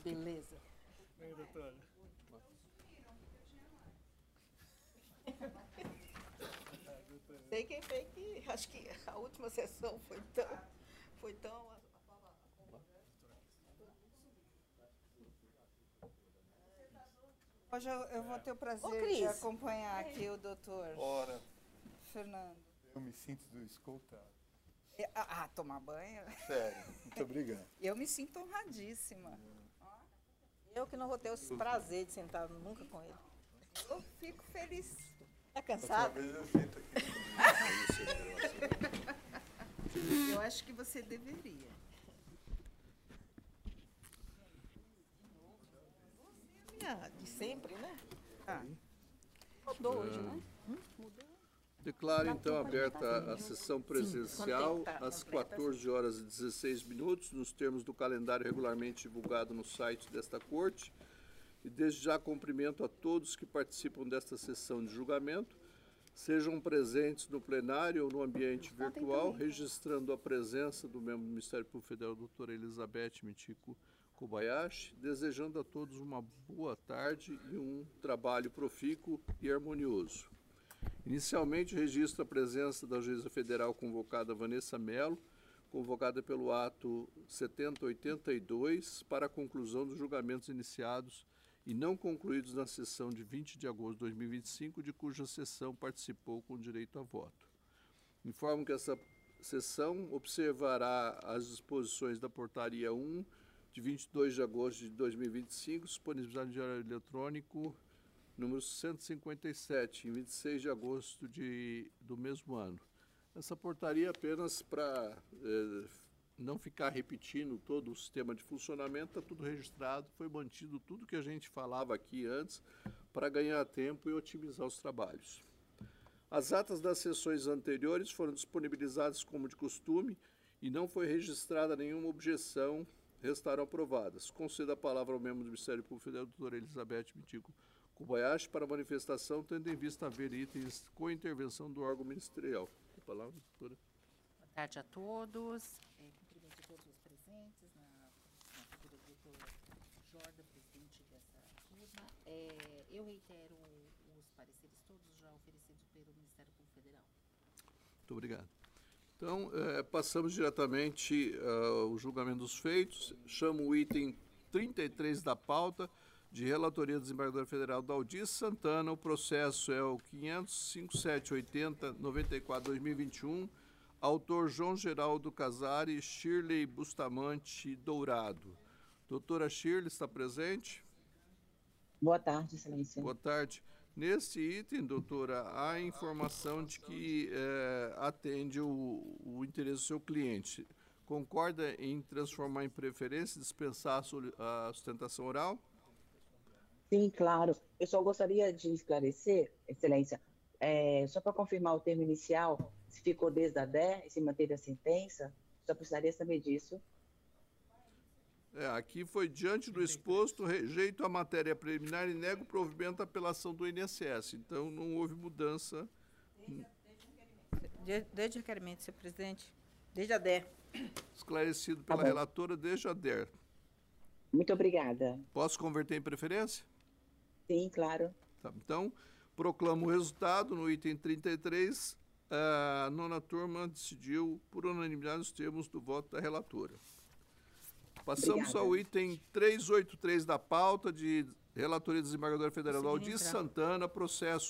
Beleza. Oi, doutora. Sei quem foi que. Acho que a última sessão foi tão. Hoje eu vou ter o prazer de acompanhar aqui o doutor Ora, Fernando. eu me sinto escoltado. Tomar banho? Sério, muito obrigado. Eu me sinto honradíssima. Eu que não vou ter o prazer de sentar nunca com ele. Eu fico feliz. Tá cansado? Outra vez eu sento aqui. Eu acho que você deveria. De sempre, né? Mudou hoje, né? Mudou. Declaro então aberta a sessão presencial às 14 horas e 16 minutos, nos termos do calendário regularmente divulgado no site desta Corte. E desde já cumprimento a todos que participam desta sessão de julgamento, sejam presentes no plenário ou no ambiente virtual, registrando a presença do membro do Ministério Público Federal, doutora Elizabeth Mitiko Kobayashi, desejando a todos uma boa tarde e um trabalho profícuo e harmonioso. Inicialmente, registro a presença da juíza federal convocada Vanessa Mello, convocada pelo ato 7082, para a conclusão dos julgamentos iniciados e não concluídos na sessão de 20 de agosto de 2025, de cuja sessão participou com direito a voto. Informo que essa sessão observará as disposições da portaria 1, de 22 de agosto de 2025, disponibilizada no Diário Eletrônico, número 157, em 26 de agosto do mesmo ano. Essa portaria apenas para não ficar repetindo todo o sistema de funcionamento, está tudo registrado, foi mantido tudo que a gente falava aqui antes para ganhar tempo e otimizar os trabalhos. As atas das sessões anteriores foram disponibilizadas como de costume e não foi registrada nenhuma objeção, restaram aprovadas. Concedo a palavra ao membro do Ministério Público Federal, doutora Elizabeth Mitiko Kobayashi, para manifestação, tendo em vista haver itens com intervenção do órgão ministerial. A palavra, doutora. Boa tarde a todos. Cumprimento a todos os presentes, na figura do doutor Jordan, presidente dessa turma. Eu reitero os pareceres todos já oferecidos pelo Ministério Público Federal. Muito obrigado. Então, passamos diretamente ao julgamento dos feitos. Chamo o item 33 da pauta, de relatoria do desembargador federal Daldir Santana. O processo é o 500-5780-94-2021. Autor João Geraldo Casari, Shirley Bustamante Dourado. Doutora Shirley, está presente? Boa tarde, excelência. Boa tarde. Nesse item, doutora, há informação de que atende o interesse do seu cliente. Concorda em transformar em preferência e dispensar a sustentação oral? Sim, claro. Eu só gostaria de esclarecer, excelência, só para confirmar o termo inicial, se ficou desde a 10 e se manteve a sentença, só precisaria saber disso. Aqui foi diante do exposto, rejeito a matéria preliminar e nego o provimento à apelação do INSS. Então, não houve mudança. Desde o requerimento, senhor presidente. Desde a DER. Esclarecido pela relatora, desde a DER. Muito obrigada. Posso converter em preferência? Sim, claro. Tá, então, proclamo o resultado no item 33. A nona turma decidiu por unanimidade os termos do voto da relatora. Passamos ao item 383 da pauta, de relatoria do desembargador federal Daldir Santana, processo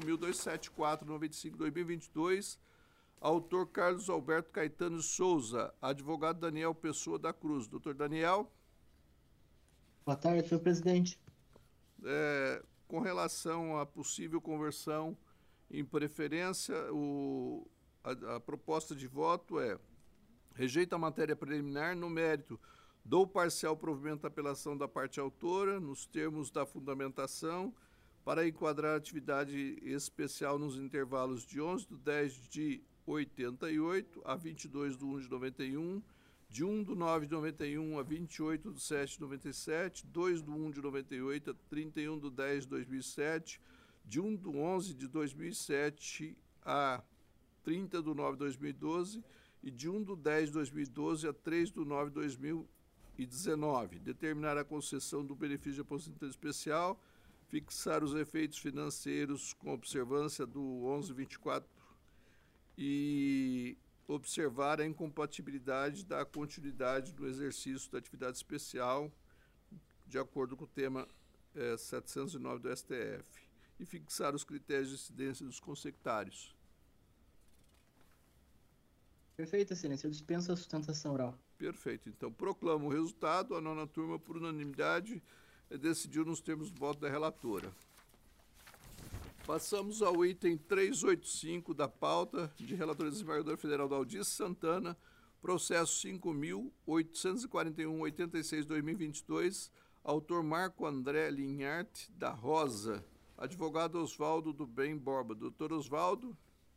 5.274-95-2022, autor Carlos Alberto Caetano Souza, advogado Daniel Pessoa da Cruz. Doutor Daniel. Boa tarde, senhor presidente. Com relação à possível conversão em preferência, a proposta de voto é: rejeita a matéria preliminar no mérito do parcial provimento da apelação da parte autora, nos termos da fundamentação, para enquadrar a atividade especial nos intervalos de 11/10/88 a 22/1/91, de 1/9/91 a 28/7/97, 2/1/98 a 31/10/2007, de 1/11/2007 a 30/9/2012 e de 1/10/2012 a 3/9/2012. 2019, determinar a concessão do benefício de aposentadoria especial, fixar os efeitos financeiros com observância do 1124 e observar a incompatibilidade da continuidade do exercício da atividade especial, de acordo com o tema 709 do STF, e fixar os critérios de incidência dos consectários. Perfeito, Excelência. Eu dispenso a sustentação oral. Perfeito. Então, proclamo o resultado. A nona turma, por unanimidade, decidiu nos termos do voto da relatora. Passamos ao item 385 da pauta de relatoria do desembargador federal Daldice Santana, processo 5.841.86/2022, autor Marco André Linhart da Rosa, advogado Oswaldo do Bem Borba. Doutor Oswaldo.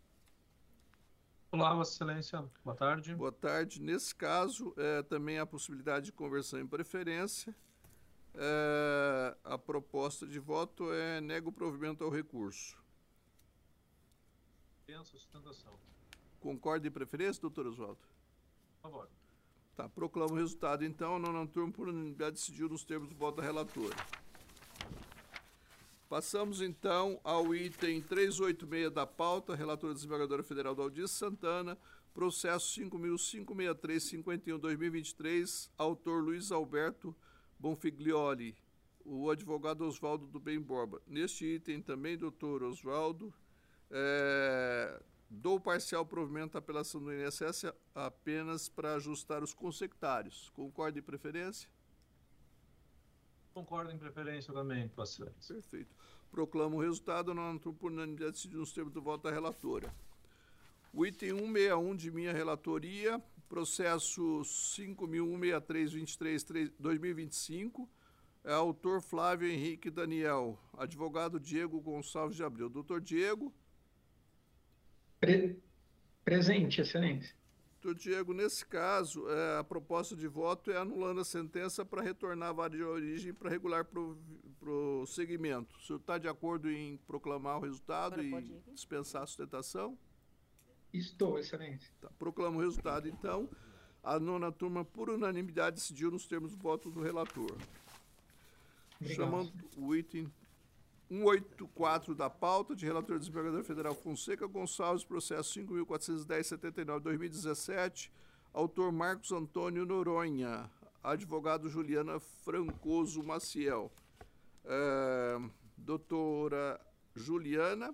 Olá, Vossa Excelência. Boa tarde. Boa tarde. Nesse caso, também há possibilidade de conversão em preferência. A proposta de voto é nega o provimento ao recurso. Dispenso a sustentação. Concorda em preferência, doutor Oswaldo? Por favor. Tá, proclamo o resultado, então. A nona turma, por unanimidade, decidiu nos termos do voto da relatora. Passamos, então, ao item 386 da pauta, relatora desembargadora federal Daldice Santana, processo 5.56351/2023, autor Luiz Alberto Bonfiglioli, o advogado Oswaldo do Bem Borba. Neste item também, doutor Oswaldo, dou parcial provimento à apelação do INSS apenas para ajustar os consectários. Concorda em preferência? Concordo em preferência também, Vossa Excelência. Perfeito. Proclamo o resultado. Não entrou por unanimidade decidido nos termos do voto da relatora. O item 161 de minha relatoria, processo 5.163.23/2025, é autor Flávio Henrique Daniel, advogado Diego Gonçalves de Abreu. Doutor Diego. Presente, Excelência. Doutor Diego, nesse caso, a proposta de voto é anulando a sentença para retornar a vara de origem para regular prosseguimento. O senhor está de acordo em proclamar o resultado e dispensar a sustentação? Estou, Excelência. Tá, proclamo o resultado, então. A nona turma, por unanimidade, decidiu nos termos do voto do relator. Obrigado. Chamando o item 184 da pauta, de relator do desembargador federal Fonseca Gonçalves, processo 5.410.79/2017, autor Marcos Antônio Noronha, advogado Juliana Francoso Maciel. Doutora Juliana.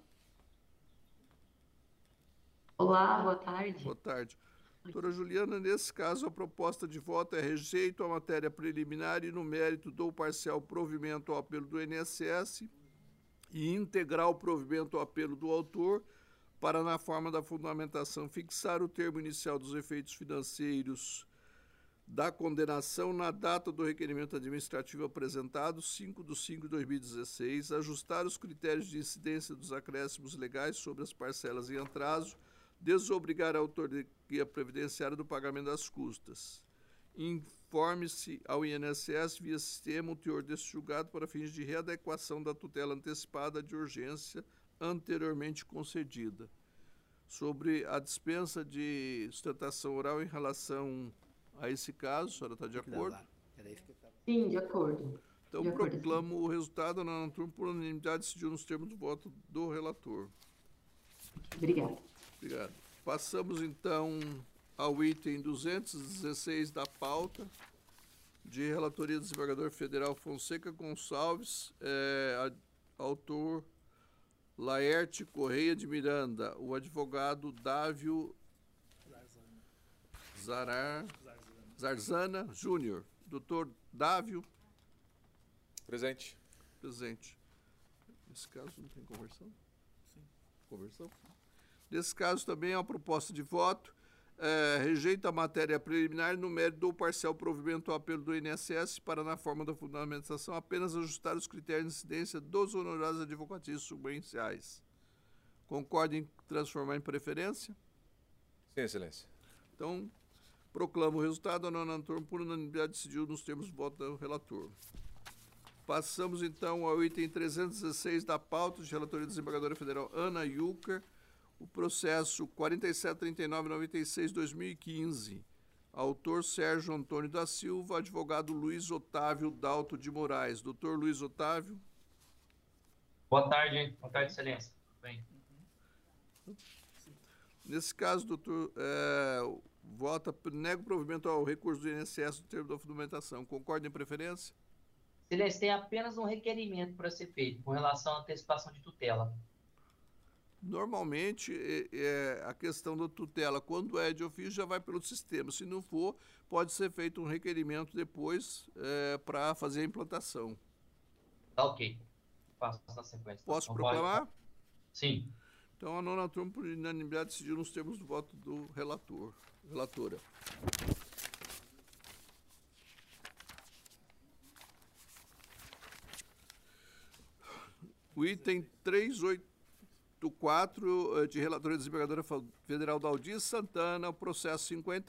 Olá, boa tarde. Boa tarde. Doutora Juliana, nesse caso, a proposta de voto é rejeito à matéria preliminar e, no mérito, dou parcial provimento ao apelo do INSS e integral provimento ao apelo do autor para, na forma da fundamentação, fixar o termo inicial dos efeitos financeiros da condenação na data do requerimento administrativo apresentado, 5/5/2016, ajustar os critérios de incidência dos acréscimos legais sobre as parcelas em atraso, desobrigar a autoria previdenciária do pagamento das custas. Informe-se ao INSS via sistema o teor deste julgado para fins de readequação da tutela antecipada de urgência anteriormente concedida. Sobre a dispensa de sustentação oral em relação a esse caso, a senhora está de acordo? Sim, de acordo. Então, De acordo, proclamo o resultado na turma por unanimidade, decidiu nos termos do voto do relator. Obrigada. Obrigado. Passamos, então, ao item 216 da pauta, de relatoria do desembargador federal Fonseca Gonçalves, autor Laerte Correia de Miranda, o advogado Dávio Zarzana Júnior. Doutor Dávio. Presente. Presente. Nesse caso não tem conversão? Sim. Conversão? Nesse caso também é uma proposta de voto. Rejeita a matéria preliminar no mérito do parcial provimento ao apelo do INSS para, na forma da fundamentação, apenas ajustar os critérios de incidência dos honorários advocatícios subvenciais. Concorda em transformar em preferência? Sim, Excelência. Então, proclamo o resultado. A nona turma, por unanimidade, decidiu nos termos do voto do relator. Passamos, então, ao item 316 da pauta de relatoria da desembargadora federal Ana Yucker, o processo 473996/2015, Autor Sérgio Antônio da Silva, advogado Luiz Otávio Dalto de Moraes. Doutor Luiz Otávio. Boa tarde, excelência. Tudo bem? Nesse caso, doutor, nega o provimento ao recurso do INSS no termo da fundamentação. Concorda em preferência? Excelência, tem apenas um requerimento para ser feito com relação à antecipação de tutela. Normalmente, a questão da tutela, quando é de ofício, já vai pelo sistema. Se não for, pode ser feito um requerimento depois para fazer a implantação. Tá ok. Faço na sequência. Posso Então, proclamar? Sim. Então, a nona turma, por unanimidade, decidiu nos termos do voto do relatora. O item 384, de relatora desembargadora federal Daldir Santana, o processo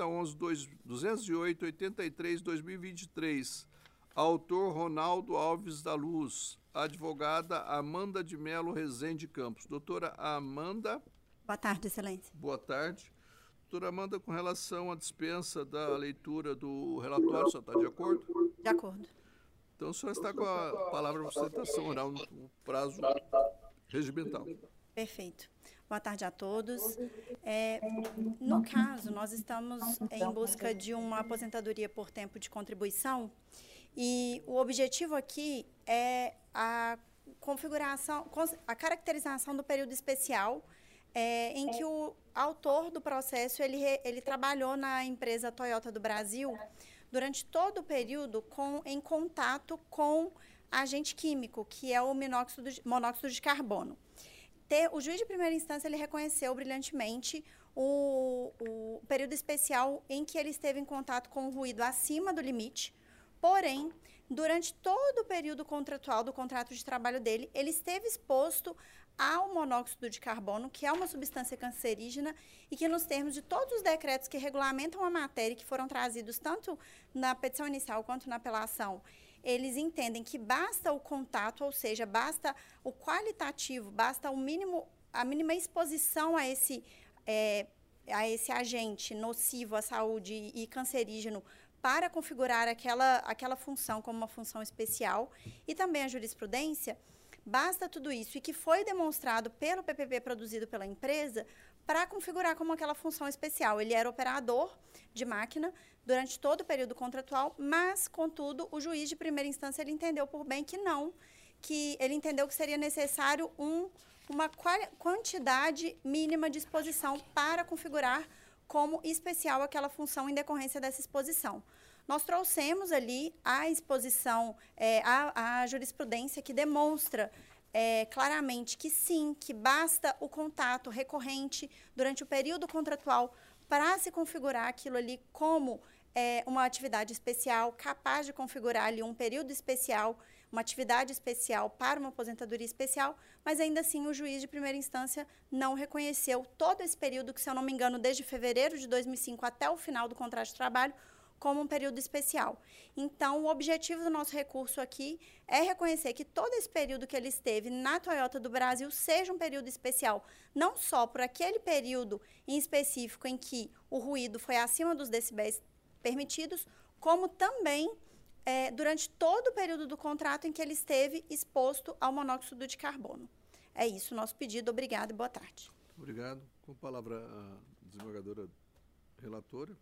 5011-208-83-2023. Autor Ronaldo Alves da Luz. Advogada Amanda de Melo Rezende Campos. Doutora Amanda. Boa tarde, excelência. Boa tarde. Doutora Amanda, com relação à dispensa da leitura do relatório, a senhora está de acordo? De acordo. Então, a senhora está com a palavra para sustentação oral no prazo regimental. Perfeito. Boa tarde a todos. No caso, nós estamos em busca de uma aposentadoria por tempo de contribuição e o objetivo aqui é a configuração, a caracterização do período especial em que o autor do processo ele trabalhou na empresa Toyota do Brasil durante todo o período em contato com agente químico, que é o monóxido de carbono. O juiz de primeira instância ele reconheceu brilhantemente o período especial em que ele esteve em contato com o ruído acima do limite, porém, durante todo o período contratual do contrato de trabalho dele, ele esteve exposto ao monóxido de carbono, que é uma substância cancerígena e que, nos termos de todos os decretos que regulamentam a matéria, que foram trazidos tanto na petição inicial quanto na apelação, eles entendem que basta o contato, ou seja, basta o qualitativo, basta a mínima exposição a esse agente nocivo à saúde e cancerígeno para configurar aquela função como uma função especial. E também a jurisprudência, basta tudo isso, e que foi demonstrado pelo PPP produzido pela empresa para configurar como aquela função especial. Ele era operador de máquina durante todo o período contratual, mas, contudo, o juiz de primeira instância ele entendeu por bem que não, que ele entendeu que seria necessário uma quantidade mínima de exposição para configurar como especial aquela função em decorrência dessa exposição. Nós trouxemos ali a exposição, a jurisprudência que demonstra claramente que sim, que basta o contato recorrente durante o período contratual para se configurar aquilo ali como uma atividade especial, capaz de configurar ali um período especial, uma atividade especial para uma aposentadoria especial, mas ainda assim o juiz de primeira instância não reconheceu todo esse período, que, se eu não me engano, desde fevereiro de 2005 até o final do contrato de trabalho, como um período especial. Então, o objetivo do nosso recurso aqui é reconhecer que todo esse período que ele esteve na Toyota do Brasil seja um período especial, não só por aquele período em específico em que o ruído foi acima dos decibéis permitidos, como também durante todo o período do contrato em que ele esteve exposto ao monóxido de carbono. É isso o nosso pedido. Obrigada e boa tarde. Obrigado. Com a palavra a desembargadora relatora.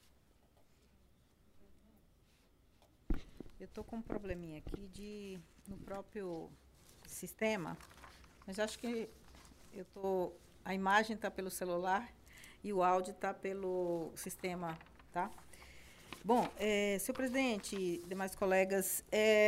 Eu estou com um probleminha aqui no próprio sistema, mas acho que a imagem está pelo celular e o áudio está pelo sistema, tá? Bom, senhor presidente e demais colegas,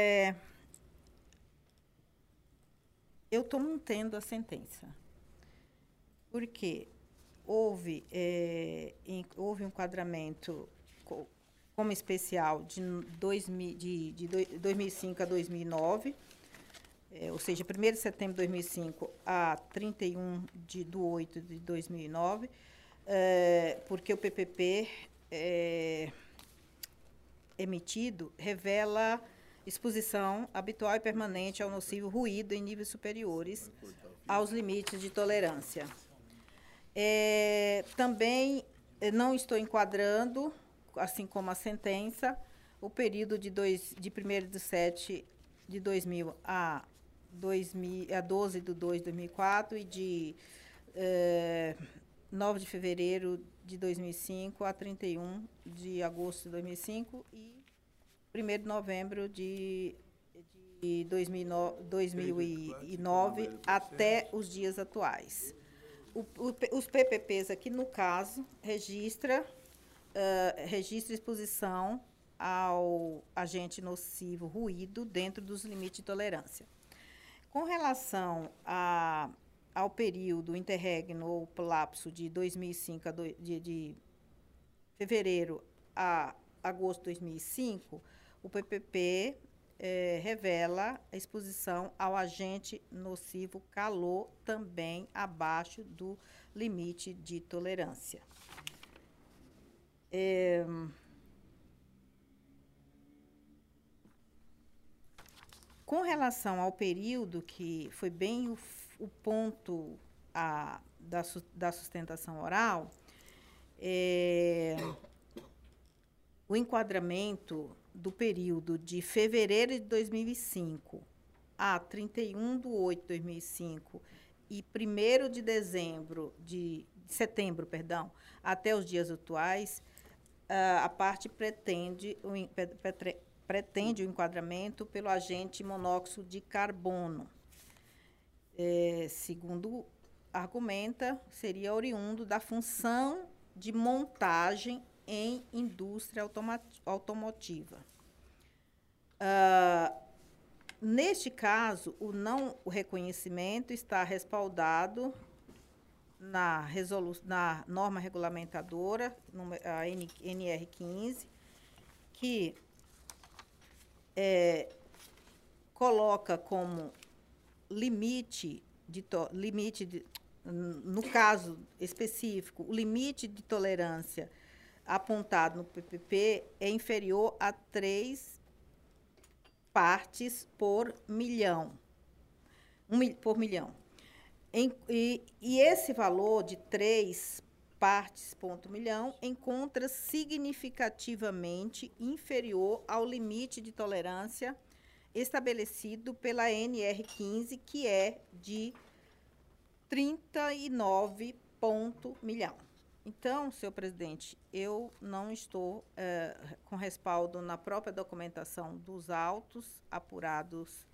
eu estou mantendo a sentença, porque houve um enquadramento como especial de 2005 a 2009, ou seja, 1º de setembro de 2005 a 31 de 8 de 2009, porque o PPP emitido revela exposição habitual e permanente ao nocivo ruído em níveis superiores aos limites de tolerância. Também não estou enquadrando assim como a sentença, o período de 1º de 7 de 2000 a 12 de 2 de 2004 e de 9 de fevereiro de 2005 a 31 de agosto de 2005 e 1º de novembro de 2009 até os dias atuais. Os PPPs aqui, no caso, registra exposição ao agente nocivo ruído dentro dos limites de tolerância. Com relação ao período interregno ou lapso de 2005 de fevereiro a agosto de 2005, o PPP revela a exposição ao agente nocivo calor também abaixo do limite de tolerância. Com relação ao período, que foi bem o ponto da sustentação oral, o enquadramento do período de fevereiro de 2005 a 31 de 8 de 2005 e 1º de setembro, até os dias atuais, a parte pretende o enquadramento pelo agente monóxido de carbono. Segundo argumenta, seria oriundo da função de montagem em indústria automotiva. Neste caso, o reconhecimento está respaldado na norma regulamentadora, a NR15, que coloca como limite, no caso específico, o limite de tolerância apontado no PPP é inferior a 3 partes por milhão. Por milhão. E esse valor de 3 partes por milhão encontra significativamente inferior ao limite de tolerância estabelecido pela NR15, que é de 39 milhão. Então, senhor presidente, eu não estou com respaldo na própria documentação dos autos apurada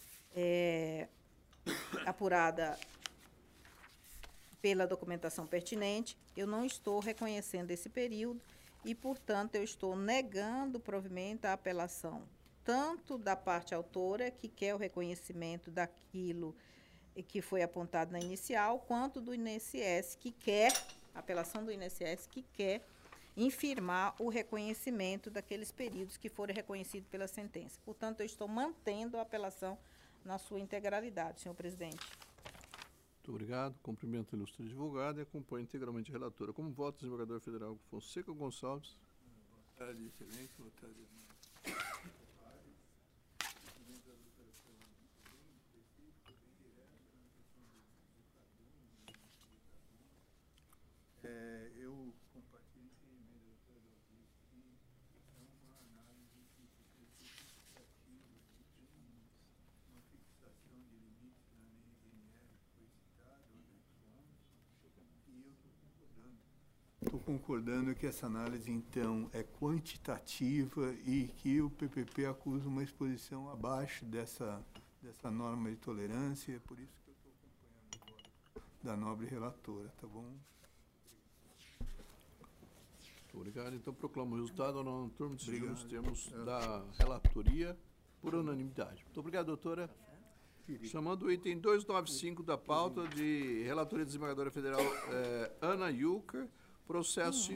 pela documentação pertinente, eu não estou reconhecendo esse período e, portanto, eu estou negando o provimento à apelação, tanto da parte autora, que quer o reconhecimento daquilo que foi apontado na inicial, quanto do INSS, que quer, a apelação do INSS, que quer infirmar o reconhecimento daqueles períodos que foram reconhecidos pela sentença. Portanto, eu estou mantendo a apelação na sua integralidade, senhor presidente. Muito obrigado. Cumprimento a ilustre advogada e acompanho integralmente a relatora. Como voto, desembargador federal Fonseca Gonçalves. Boa tarde, excelente. Boa tarde, eu compartilho com a doutora Dalvis que é uma análise que significativa, que tem uma fixação de limites na NR que foi citada, o anexo 11, e eu estou concordando. Estou concordando que essa análise, então, é quantitativa e que o PPP acusa uma exposição abaixo dessa norma de tolerância, é por isso que eu estou acompanhando o voto da nobre relatora, tá bom? Obrigado. Então, proclamo o resultado. Na turma decidiu nos termos da relatoria por unanimidade. Muito obrigado, doutora. Chamando o item 295 da pauta de relatoria da desembargadora federal Ana Yucker, processo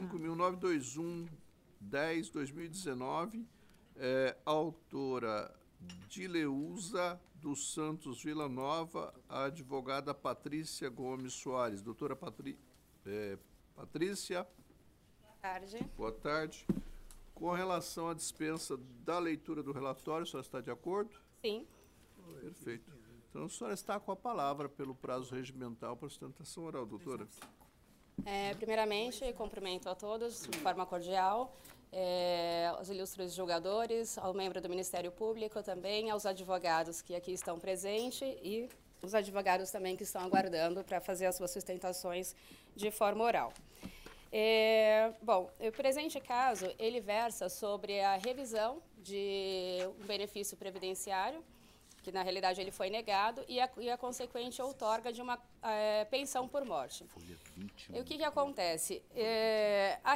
5.921-10-2019, autora Dileuza dos Santos Vila Nova, a advogada Patrícia Gomes Soares. Doutora Patrícia. Tarde. Boa tarde. Com relação à dispensa da leitura do relatório, a senhora está de acordo? Sim. Perfeito. Então, a senhora está com a palavra pelo prazo regimental para sustentação oral, doutora. Primeiramente, cumprimento a todos de forma cordial aos ilustres julgadores, ao membro do Ministério Público também, aos advogados que aqui estão presentes e os advogados também que estão aguardando para fazer as suas sustentações de forma oral. Bom, o presente caso, ele versa sobre a revisão de um benefício previdenciário, que na realidade ele foi negado, e a consequente outorga de uma pensão por morte. E o que acontece? A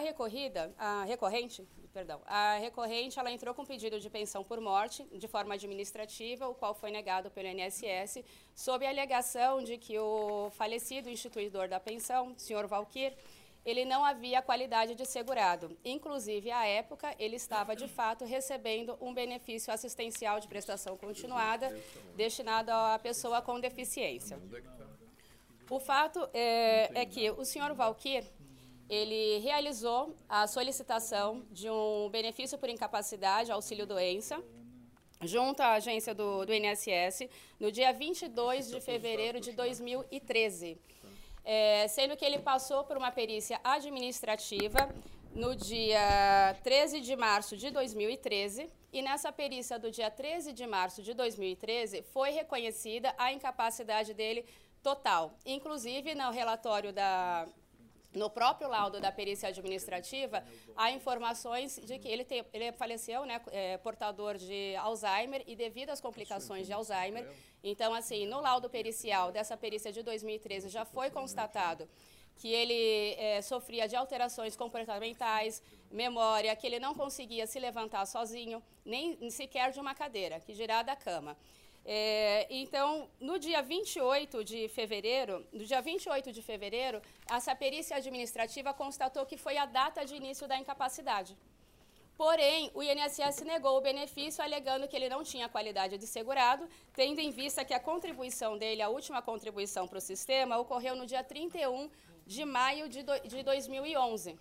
recorrente, ela entrou com pedido de pensão por morte, de forma administrativa, o qual foi negado pelo INSS, sob a alegação de que o falecido instituidor da pensão, o senhor Valquir, ele não havia qualidade de segurado. Inclusive, à época, ele estava, de fato, recebendo um benefício assistencial de prestação continuada destinado à pessoa com deficiência. O fato é que o senhor Valquir, ele realizou a solicitação de um benefício por incapacidade, auxílio-doença, junto à agência do INSS, no dia 22 de fevereiro de 2013. Sendo que ele passou por uma perícia administrativa no dia 13 de março de 2013, e nessa perícia do dia 13 de março de 2013 foi reconhecida a incapacidade dele total. Inclusive, no relatório no próprio laudo da perícia administrativa, há informações de que ele faleceu, né, portador de Alzheimer, e devido às complicações de Alzheimer. Então, assim, no laudo pericial dessa perícia de 2013 já foi constatado que ele sofria de alterações comportamentais, memória, que ele não conseguia se levantar sozinho, nem sequer de uma cadeira, que dirá da cama. Então, no dia 28 de fevereiro, essa perícia administrativa constatou que foi a data de início da incapacidade. Porém, o INSS negou o benefício, alegando que ele não tinha qualidade de segurado, tendo em vista que a contribuição dele, a última contribuição para o sistema, ocorreu no dia 31 de maio de 2011.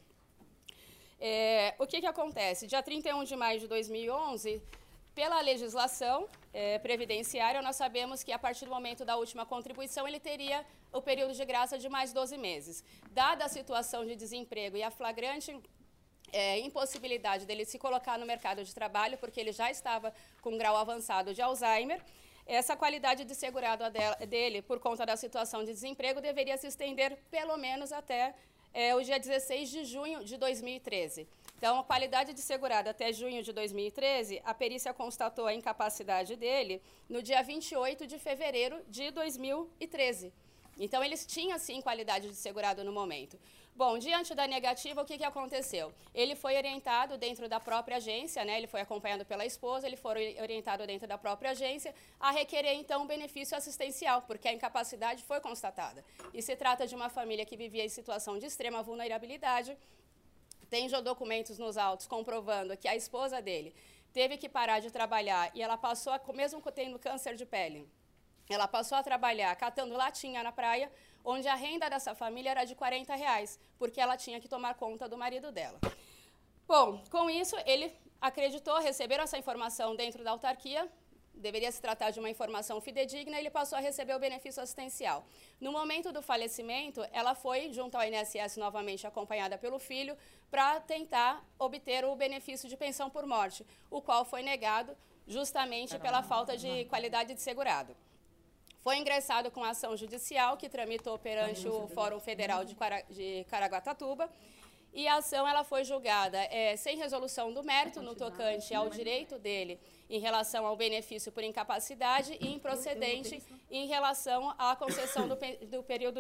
O que acontece? Dia 31 de maio de 2011, pela legislação previdenciária, nós sabemos que a partir do momento da última contribuição, ele teria o período de graça de mais 12 meses. Dada a situação de desemprego e a flagrante impossibilidade dele se colocar no mercado de trabalho, porque ele já estava com um grau avançado de Alzheimer, essa qualidade de segurado dele, por conta da situação de desemprego, deveria se estender pelo menos até o dia 16 de junho de 2013. Então, a qualidade de segurado até junho de 2013, a perícia constatou a incapacidade dele no dia 28 de fevereiro de 2013. Então, eles tinham, sim, qualidade de segurado no momento. Bom, diante da negativa, o que aconteceu? Ele foi orientado dentro da própria agência, né? Ele foi acompanhado pela esposa, ele foi orientado dentro da própria agência a requerer, então, um benefício assistencial, porque a incapacidade foi constatada. E se trata de uma família que vivia em situação de extrema vulnerabilidade. Tem já documentos nos autos comprovando que a esposa dele teve que parar de trabalhar e ela passou, mesmo tendo câncer de pele, ela passou a trabalhar catando latinha na praia, onde a renda dessa família era de R$40, porque ela tinha que tomar conta do marido dela. Bom, com isso, ele acreditou, receberam essa informação dentro da autarquia, deveria se tratar de uma informação fidedigna, ele passou a receber o benefício assistencial. No momento do falecimento, ela foi, junto ao INSS, novamente acompanhada pelo filho, para tentar obter o benefício de pensão por morte, o qual foi negado justamente pela falta de qualidade de segurado. Foi ingressado com ação judicial, que tramitou perante o Fórum Federal de Caraguatatuba, e a ação ela foi julgada sem resolução do mérito no tocante ao direito dele em relação ao benefício por incapacidade e improcedente em relação à concessão do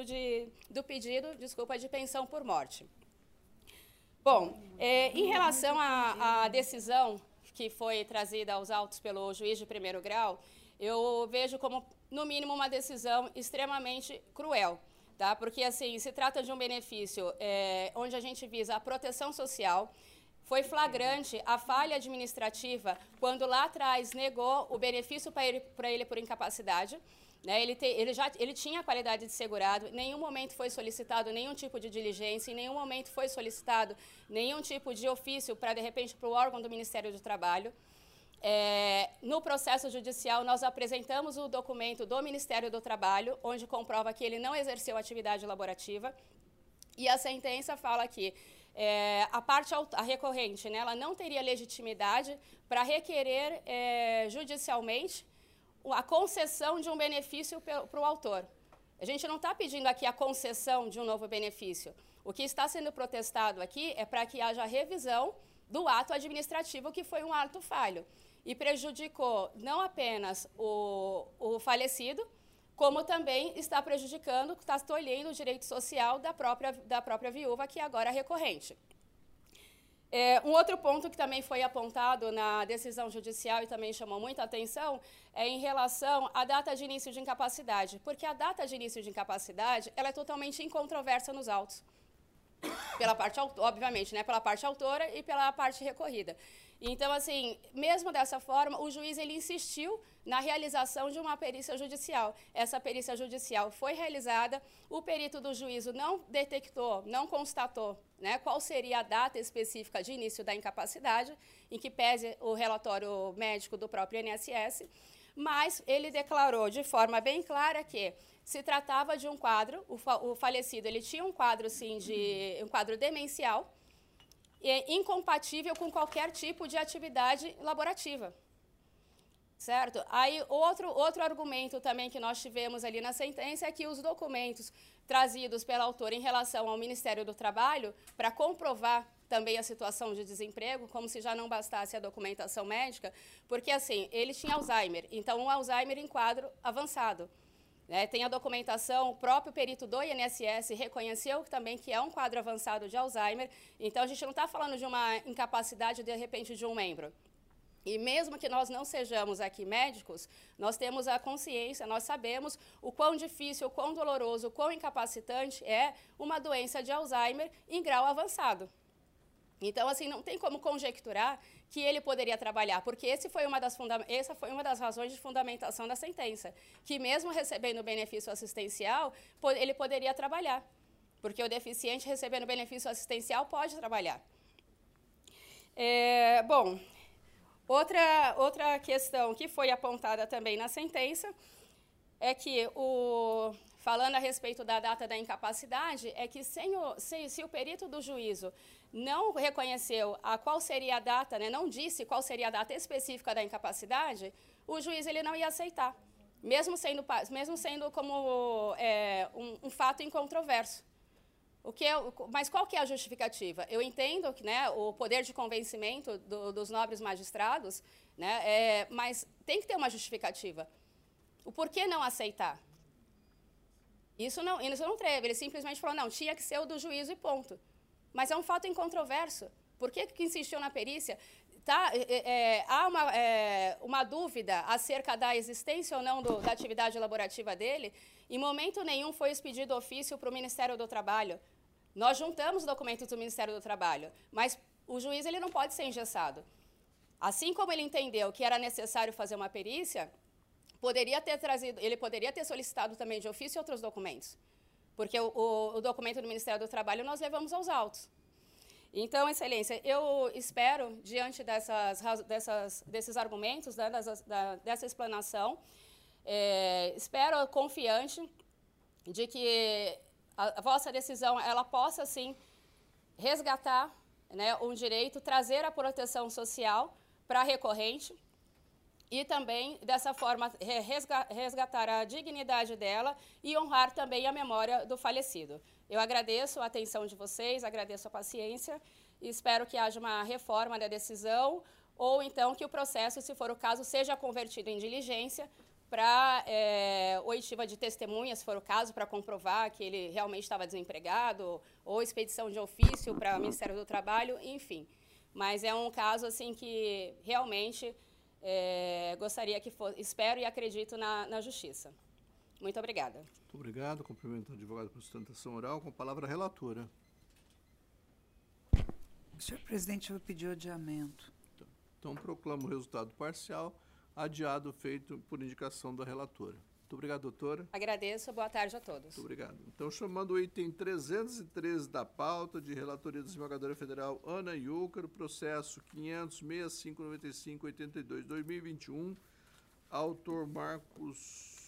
pedido de pensão por morte. Bom, em relação à decisão que foi trazida aos autos pelo juiz de primeiro grau, eu vejo como, no mínimo, uma decisão extremamente cruel. Tá? Porque, assim, se trata de um benefício onde a gente visa a proteção social. Foi flagrante a falha administrativa quando lá atrás negou o benefício para ele por incapacidade. Né? Ele tinha qualidade de segurado, em nenhum momento foi solicitado nenhum tipo de diligência, em nenhum momento foi solicitado nenhum tipo de ofício para, de repente, para o órgão do Ministério do Trabalho. No processo judicial, nós apresentamos o documento do Ministério do Trabalho, onde comprova que ele não exerceu atividade laborativa, e a sentença fala que a recorrente, né, ela não teria legitimidade para requerer judicialmente a concessão de um benefício para o autor. A gente não está pedindo aqui a concessão de um novo benefício. O que está sendo protestado aqui é para que haja revisão do ato administrativo, que foi um ato falho, e prejudicou não apenas o falecido, como também está prejudicando, está tolhendo o direito social da própria viúva, que agora é recorrente. Um outro ponto que também foi apontado na decisão judicial e também chamou muita atenção é em relação à data de início de incapacidade, porque a data de início de incapacidade ela é totalmente incontroversa nos autos, pela parte, obviamente, né, pela parte autora e pela parte recorrida. Então, assim, mesmo dessa forma, o juiz ele insistiu na realização de uma perícia judicial. Essa perícia judicial foi realizada, o perito do juízo não detectou, não constatou, né, qual seria a data específica de início da incapacidade, em que pese o relatório médico do próprio INSS, mas ele declarou de forma bem clara que se tratava de um quadro, o falecido ele tinha um quadro, sim, um quadro demencial, incompatível com qualquer tipo de atividade laborativa. Certo? Aí, outro argumento também que nós tivemos ali na sentença é que os documentos trazidos pela autora em relação ao Ministério do Trabalho, para comprovar também a situação de desemprego, como se já não bastasse a documentação médica, porque, assim, ele tinha Alzheimer, então um Alzheimer em quadro avançado. Tem a documentação, o próprio perito do INSS reconheceu também que é um quadro avançado de Alzheimer, então a gente não está falando de uma incapacidade, de repente, de um membro. E mesmo que nós não sejamos aqui médicos, nós temos a consciência, nós sabemos o quão difícil, o quão doloroso, o quão incapacitante é uma doença de Alzheimer em grau avançado. Então, assim, não tem como conjecturar que ele poderia trabalhar, porque essa foi uma das razões de fundamentação da sentença, que mesmo recebendo benefício assistencial, ele poderia trabalhar, porque o deficiente recebendo benefício assistencial pode trabalhar. Bom, outra questão que foi apontada também na sentença é que, falando a respeito da data da incapacidade, é que se o perito do juízo não reconheceu qual seria a data, né, não disse qual seria a data específica da incapacidade, o juiz ele não ia aceitar, mesmo sendo como um fato incontroverso. Mas qual que é a justificativa? Eu entendo que, né, o poder de convencimento dos nobres magistrados, né, mas tem que ter uma justificativa. O porquê não aceitar? Isso não teve, ele simplesmente falou, não, tinha que ser o do juízo e ponto. Mas é um fato incontroverso. Por que insistiu na perícia? Há uma dúvida acerca da existência ou não da atividade laborativa dele. Em momento nenhum foi expedido ofício para o Ministério do Trabalho. Nós juntamos documentos do Ministério do Trabalho, mas o juiz ele não pode ser engessado. Assim como ele entendeu que era necessário fazer uma perícia, ele poderia ter solicitado também de ofício outros documentos, porque o documento do Ministério do Trabalho nós levamos aos autos. Então, Excelência, eu espero, diante desses argumentos, né, dessa explanação, espero confiante de que a vossa decisão ela possa, sim, resgatar, né, um direito, trazer a proteção social para a recorrente e também, dessa forma, resgatar a dignidade dela e honrar também a memória do falecido. Eu agradeço a atenção de vocês, agradeço a paciência e espero que haja uma reforma da decisão ou então que o processo, se for o caso, seja convertido em diligência para oitiva de testemunhas, se for o caso, para comprovar que ele realmente estava desempregado ou expedição de ofício para o Ministério do Trabalho, enfim. Mas é um caso assim que realmente gostaria que fosse, espero e acredito na justiça. Muito obrigada. Muito obrigado. Cumprimento o advogado por sustentação oral. Com a palavra a relatora. Senhor presidente, eu pedi o adiamento. Então, proclamo o resultado parcial, adiado, feito por indicação da relatora. Muito obrigado, doutora. Agradeço. Boa tarde a todos. Muito obrigado. Então, chamando o item 313 da pauta, de relatoria da desembargadora federal Ana Iúcaro, processo 500-6595-82-2021, autor Marcos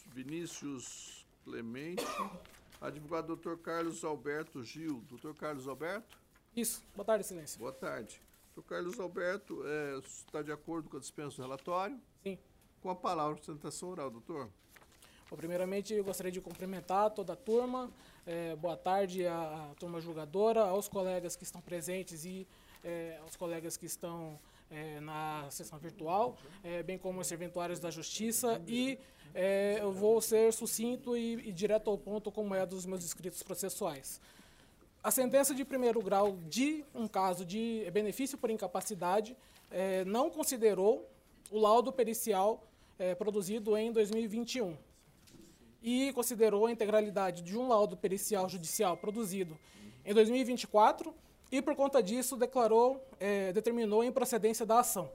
Vinícius Clemente, advogado Dr. Carlos Alberto Gil. Dr. Carlos Alberto? Isso. Boa tarde, Excelência. Boa tarde. Doutor Carlos Alberto, está de acordo com a dispensa do relatório? Sim. Com a palavra, apresentação oral, doutor. Bom, primeiramente, eu gostaria de cumprimentar toda a turma. Boa tarde à turma julgadora, aos colegas que estão presentes e aos colegas que estão na sessão virtual, bem como os serventuários da Justiça. E eu vou ser sucinto e direto ao ponto, como é dos meus escritos processuais. A sentença de primeiro grau de um caso de benefício por incapacidade não considerou o laudo pericial produzido em 2021 e considerou a integralidade de um laudo pericial judicial produzido em 2024 e, por conta disso, determinou a improcedência da ação.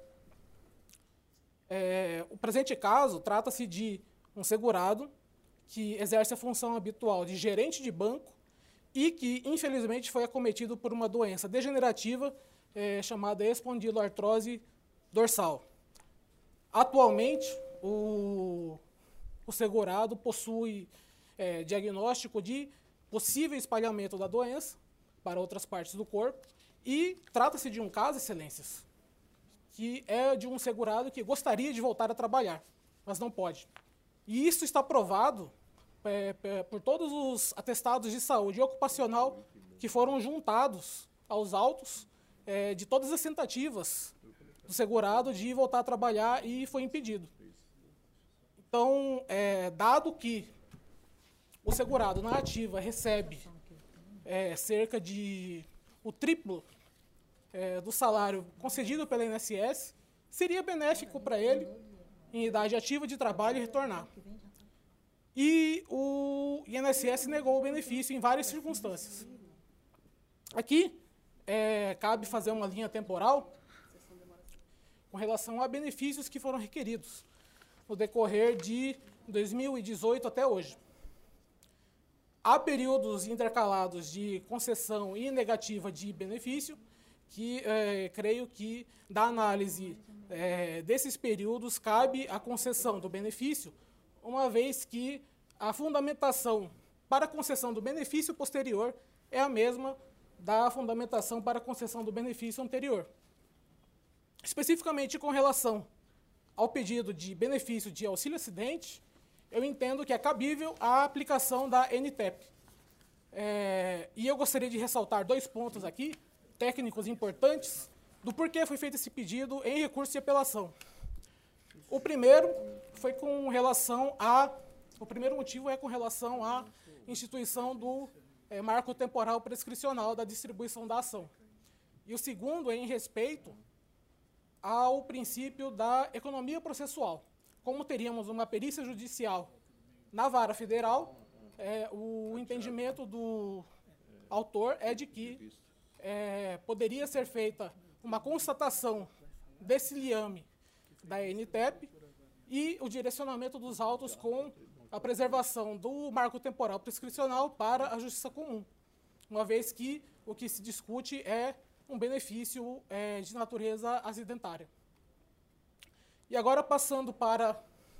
O presente caso trata-se de um segurado que exerce a função habitual de gerente de banco e que, infelizmente, foi acometido por uma doença degenerativa chamada espondiloartrose dorsal. Atualmente, o segurado possui diagnóstico de possível espalhamento da doença para outras partes do corpo e trata-se de um caso, Excelências, que é de um segurado que gostaria de voltar a trabalhar, mas não pode. E isso está provado por todos os atestados de saúde ocupacional que foram juntados aos autos de todas as tentativas do segurado de voltar a trabalhar e foi impedido. Então, dado que o segurado na ativa recebe cerca de o triplo do salário concedido pela INSS, seria benéfico para ele, em idade ativa de trabalho, retornar. E o INSS negou o benefício em várias circunstâncias. Aqui, cabe fazer uma linha temporal com relação a benefícios que foram requeridos no decorrer de 2018 até hoje. Há períodos intercalados de concessão e negativa de benefício, que creio que, da análise desses períodos, cabe a concessão do benefício, uma vez que a fundamentação para a concessão do benefício posterior é a mesma da fundamentação para a concessão do benefício anterior. Especificamente com relação ao pedido de benefício de auxílio-acidente, eu entendo que é cabível a aplicação da NTEP. E eu gostaria de ressaltar 2 pontos aqui, técnicos importantes, do porquê foi feito esse pedido em recurso de apelação. O primeiro foi com relação o primeiro motivo é com relação à instituição do marco temporal prescricional da distribuição da ação. E o segundo é em respeito ao princípio da economia processual. Como teríamos uma perícia judicial na vara federal, o entendimento do autor é de que poderia ser feita uma constatação desse liame da NTEP e o direcionamento dos autos com a preservação do marco temporal prescricional para a justiça comum, uma vez que o que se discute é um benefício de natureza acidentária. E agora, passando para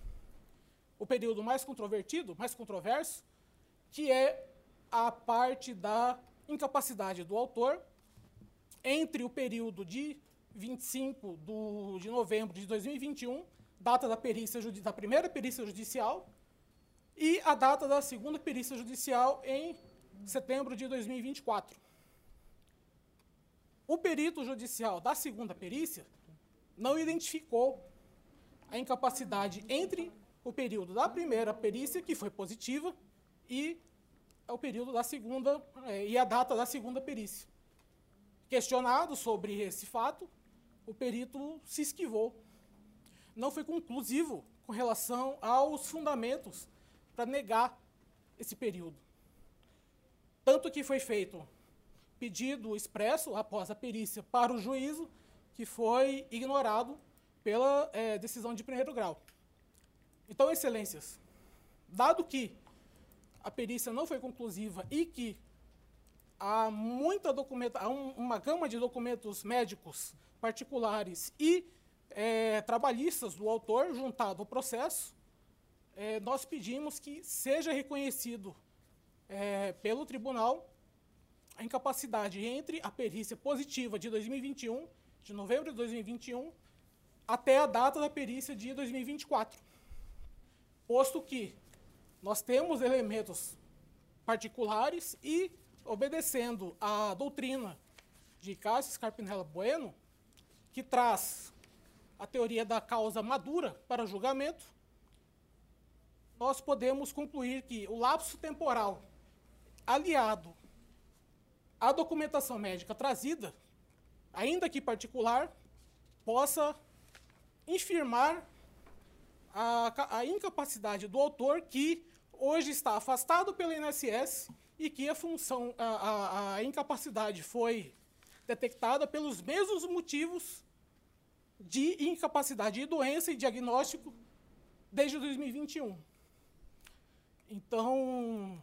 o período mais controvertido, mais controverso, que é a parte da incapacidade do autor entre o período de 25 de novembro de 2021, data da primeira perícia judicial, e a data da segunda perícia judicial em setembro de 2024. O perito judicial da segunda perícia não identificou a incapacidade entre o período da primeira perícia, que foi positiva, e o período da segunda, e a data da segunda perícia. Questionado sobre esse fato, o perito se esquivou. Não foi conclusivo com relação aos fundamentos para negar esse período. Tanto que foi feito pedido expresso após a perícia para o juízo, que foi ignorado pela decisão de primeiro grau. Então, Excelências, dado que a perícia não foi conclusiva e que há uma gama de documentos médicos particulares e trabalhistas do autor juntado ao processo, nós pedimos que seja reconhecido pelo tribunal a incapacidade entre a perícia positiva de 2021, de novembro de 2021, até a data da perícia de 2024. Posto que nós temos elementos particulares e, obedecendo à doutrina de Cássio Scarpinella Bueno, que traz a teoria da causa madura para julgamento, nós podemos concluir que o lapso temporal aliado à documentação médica trazida, ainda que particular, possa infirmar a incapacidade do autor, que hoje está afastado pelo INSS e que a incapacidade foi detectada pelos mesmos motivos de incapacidade de doença e diagnóstico desde 2021. Então,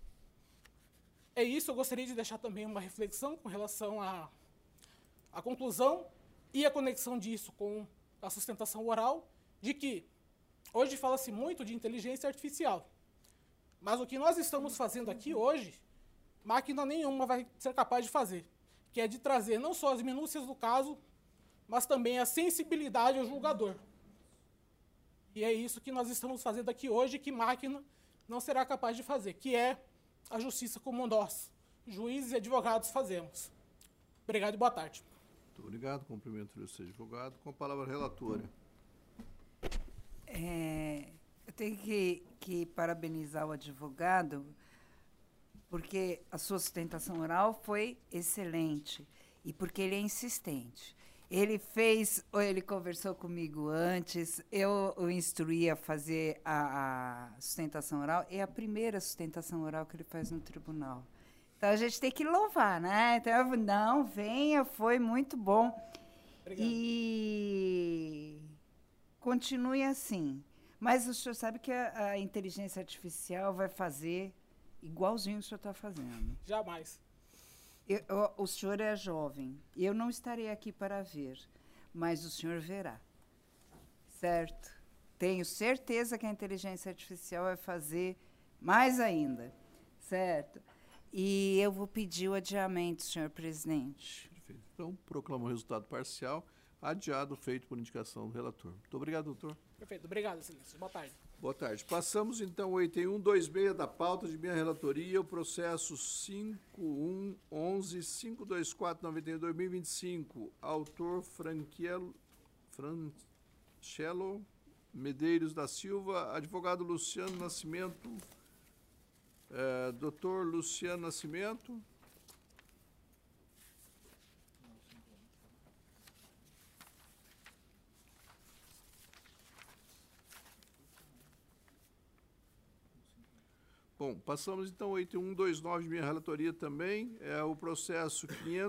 é isso. Eu gostaria de deixar também uma reflexão com relação à conclusão e a conexão disso com a sustentação oral, de que hoje fala-se muito de inteligência artificial, mas o que nós estamos fazendo aqui hoje, máquina nenhuma vai ser capaz de fazer, que é de trazer não só as minúcias do caso, mas também a sensibilidade ao julgador. E é isso que nós estamos fazendo aqui hoje, que máquina não será capaz de fazer, que é a justiça como nós, juízes e advogados, fazemos. Obrigado e boa tarde. Muito obrigado, cumprimento o seu advogado. Com a palavra, relatora. Eu tenho que parabenizar o advogado, porque a sua sustentação oral foi excelente e porque ele é insistente. Ele conversou comigo antes, eu o instruí a fazer a sustentação oral, é a primeira sustentação oral que ele faz no tribunal. Então, a gente tem que louvar, né? Então, não, venha, foi muito bom. Obrigado. E continue assim. Mas o senhor sabe que a inteligência artificial vai fazer igualzinho o senhor está fazendo. Jamais. O senhor é jovem. Eu não estarei aqui para ver, mas o senhor verá. Certo? Tenho certeza que a inteligência artificial vai fazer mais ainda. Certo? E eu vou pedir o adiamento, senhor presidente. Perfeito. Então, proclamo o resultado parcial, adiado, feito por indicação do relator. Muito obrigado, doutor. Perfeito. Obrigado, excelência. Boa tarde. Boa tarde. Passamos, então, ao 8126 da pauta de minha relatoria, o processo 5111-524-91-2025. Autor Franchello Medeiros da Silva, advogado Luciano Nascimento. Doutor Luciano Nascimento. Bom, passamos então ao 8129 de minha relatoria também, é o processo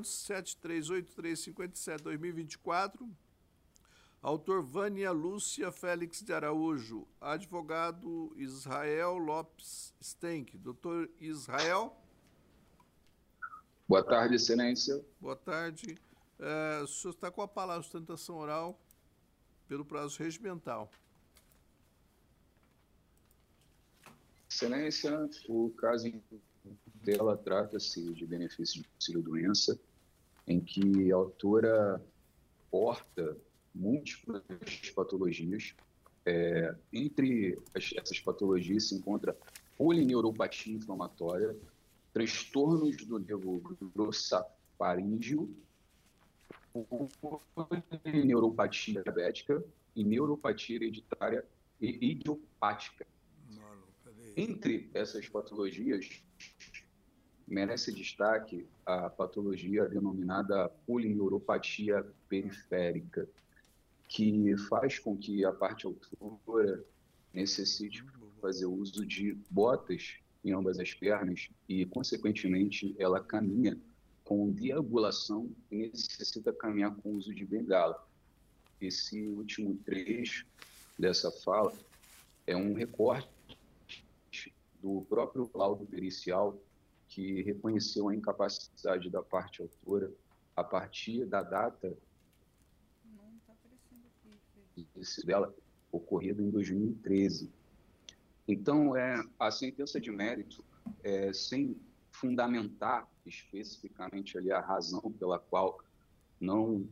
500-7383-57-2024, autor Vânia Lúcia Félix de Araújo, advogado Israel Lopes Stenck. Doutor Israel. Boa tarde, excelência. Boa tarde. O senhor está com a palavra de sustentação oral pelo prazo regimental. Excelência, o caso dela trata-se de benefício de auxílio-doença, em que a autora porta múltiplas patologias. Entre essas patologias se encontra polineuropatia inflamatória, transtornos do nervo grossofaríngeo, polineuropatia diabética e neuropatia hereditária e idiopática. Entre essas patologias, merece destaque a patologia denominada polineuropatia periférica, que faz com que a parte autora necessite fazer uso de botas em ambas as pernas e, consequentemente, ela caminha com deambulação e necessita caminhar com uso de bengala. Esse último trecho dessa fala é um recorte do próprio laudo pericial, que reconheceu a incapacidade da parte autora a partir da data dela ocorrida em 2013. Então, a sentença de mérito, sem fundamentar especificamente ali a razão pela qual não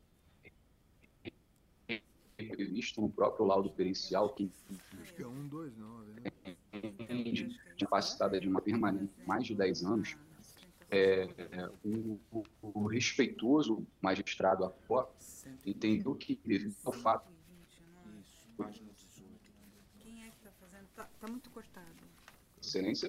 é previsto no próprio laudo pericial que Acho que é 129, né? entende de capacitada de uma permanente mais de 10 anos, o respeitoso magistrado Acó entendeu que, devido ao fato... Quem é que está fazendo? Está muito cortado. Excelência?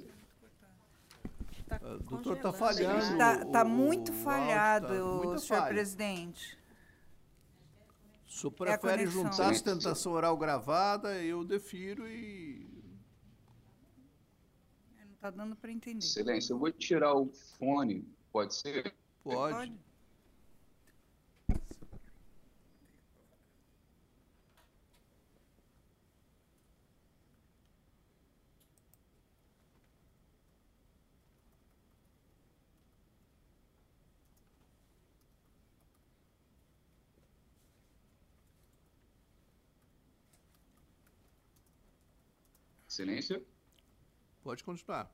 Doutor, está falhando. Está muito falhado, muito senhor falho. presidente. O senhor prefere juntar a sustentação oral gravada, eu defiro e... Não está dando para entender. Excelência, eu vou tirar o fone, pode ser? Pode. Excelência? Pode continuar.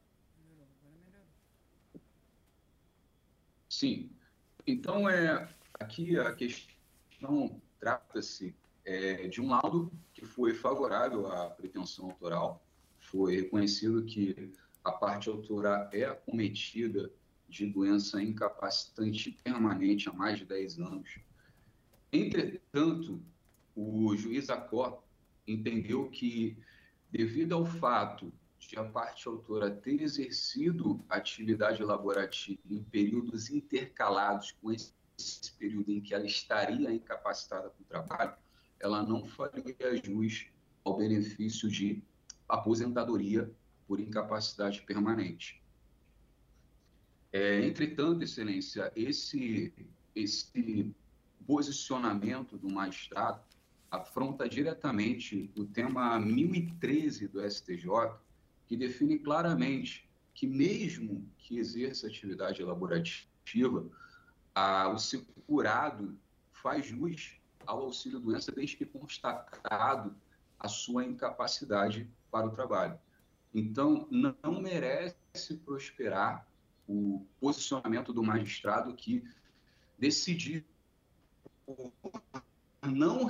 Sim. Então, aqui a questão trata-se de um laudo que foi favorável à pretensão autoral. Foi reconhecido que a parte autora é acometida de doença incapacitante permanente há mais de 10 anos. Entretanto, o juiz Acó entendeu que, devido ao fato de a parte autora ter exercido atividade laborativa em períodos intercalados com esse período em que ela estaria incapacitada para o trabalho, ela não faria jus ao benefício de aposentadoria por incapacidade permanente. Entretanto, Excelência, esse posicionamento do magistrado afronta diretamente o tema 1013 do STJ, que define claramente que, mesmo que exerça atividade laborativa, o segurado faz jus ao auxílio-doença desde que constatado a sua incapacidade para o trabalho. Então, não merece prosperar o posicionamento do magistrado que decidiu não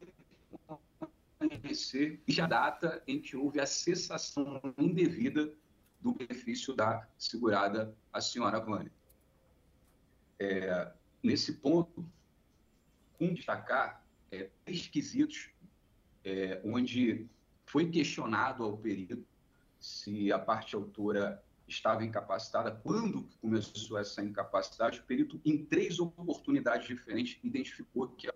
reconhecer a data em que houve a cessação indevida do benefício da segurada, a senhora Vânia. Nesse ponto, com destacar três quesitos onde foi questionado ao perito se a parte autora estava incapacitada. Quando começou essa incapacidade, o perito, em 3 oportunidades diferentes, identificou que a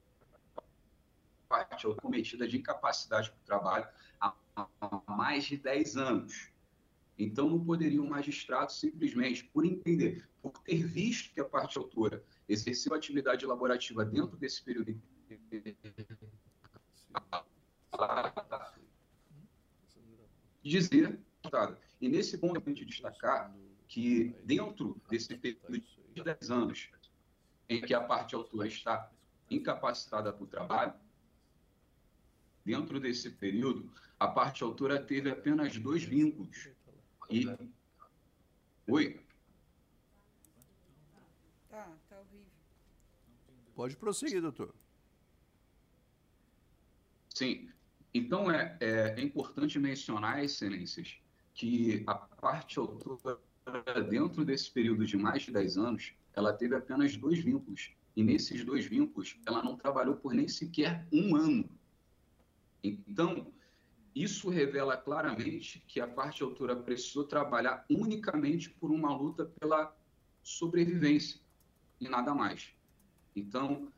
parte autora cometida de incapacidade para o trabalho há mais de 10 anos. Então, não poderia o magistrado simplesmente, por entender, por ter visto que a parte autora exerceu atividade laborativa dentro desse período, dizer, e nesse ponto eu tenho de destacar que dentro desse período de 10 anos em que a parte autora está incapacitada para o trabalho, dentro desse período, a parte autora teve apenas 2 vínculos. Oi? Tá horrível. Pode prosseguir, doutor. Sim. Então, é importante mencionar, excelências, que a parte autora, dentro desse período de mais de 10 anos, ela teve apenas 2 vínculos. E nesses 2 vínculos, ela não trabalhou por nem sequer 1 ano. Então, isso revela claramente que a parte autora precisou trabalhar unicamente por uma luta pela sobrevivência e nada mais. Então,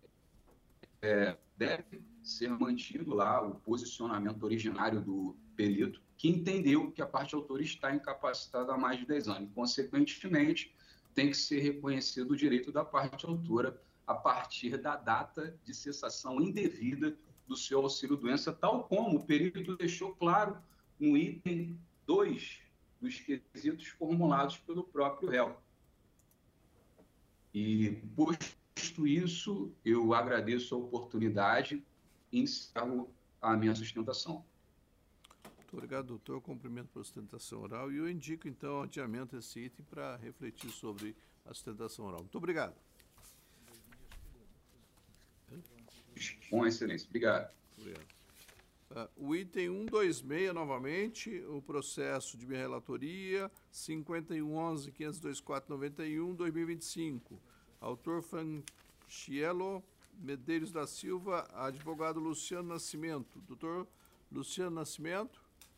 deve ser mantido lá o posicionamento originário do perito, que entendeu que a parte autora está incapacitada há mais de 10 anos. Consequentemente, tem que ser reconhecido o direito da parte autora a partir da data de cessação indevida do seu auxílio-doença, tal como o perito deixou claro no item 2 dos quesitos formulados pelo próprio réu. E, posto isso, eu agradeço a oportunidade e encerro a minha sustentação. Muito obrigado, doutor. Cumprimento pela sustentação oral. E eu indico, então, o adiamento desse item para refletir sobre a sustentação oral. Muito obrigado. Com excelência. Obrigado. Obrigado. O item 126, novamente, o processo de minha relatoria, 5111-524-91, 2025. Autor Francielo Medeiros da Silva, advogado Luciano Nascimento. Doutor Luciano Nascimento?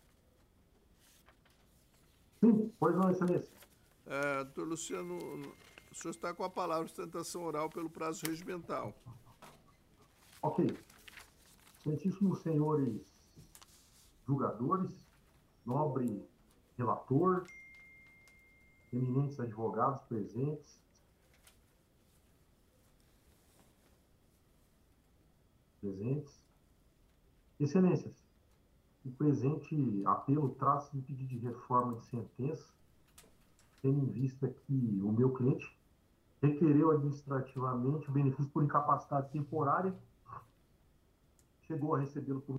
Sim, pois não, excelência. Doutor Luciano, o senhor está com a palavra de sustentação oral pelo prazo regimental. Ok. Excelentíssimos senhores julgadores, nobre relator, eminentes advogados presentes, excelências, o presente apelo trata-se de pedido de reforma de sentença, tendo em vista que o meu cliente requereu administrativamente o benefício por incapacidade temporária, chegou a recebê-lo por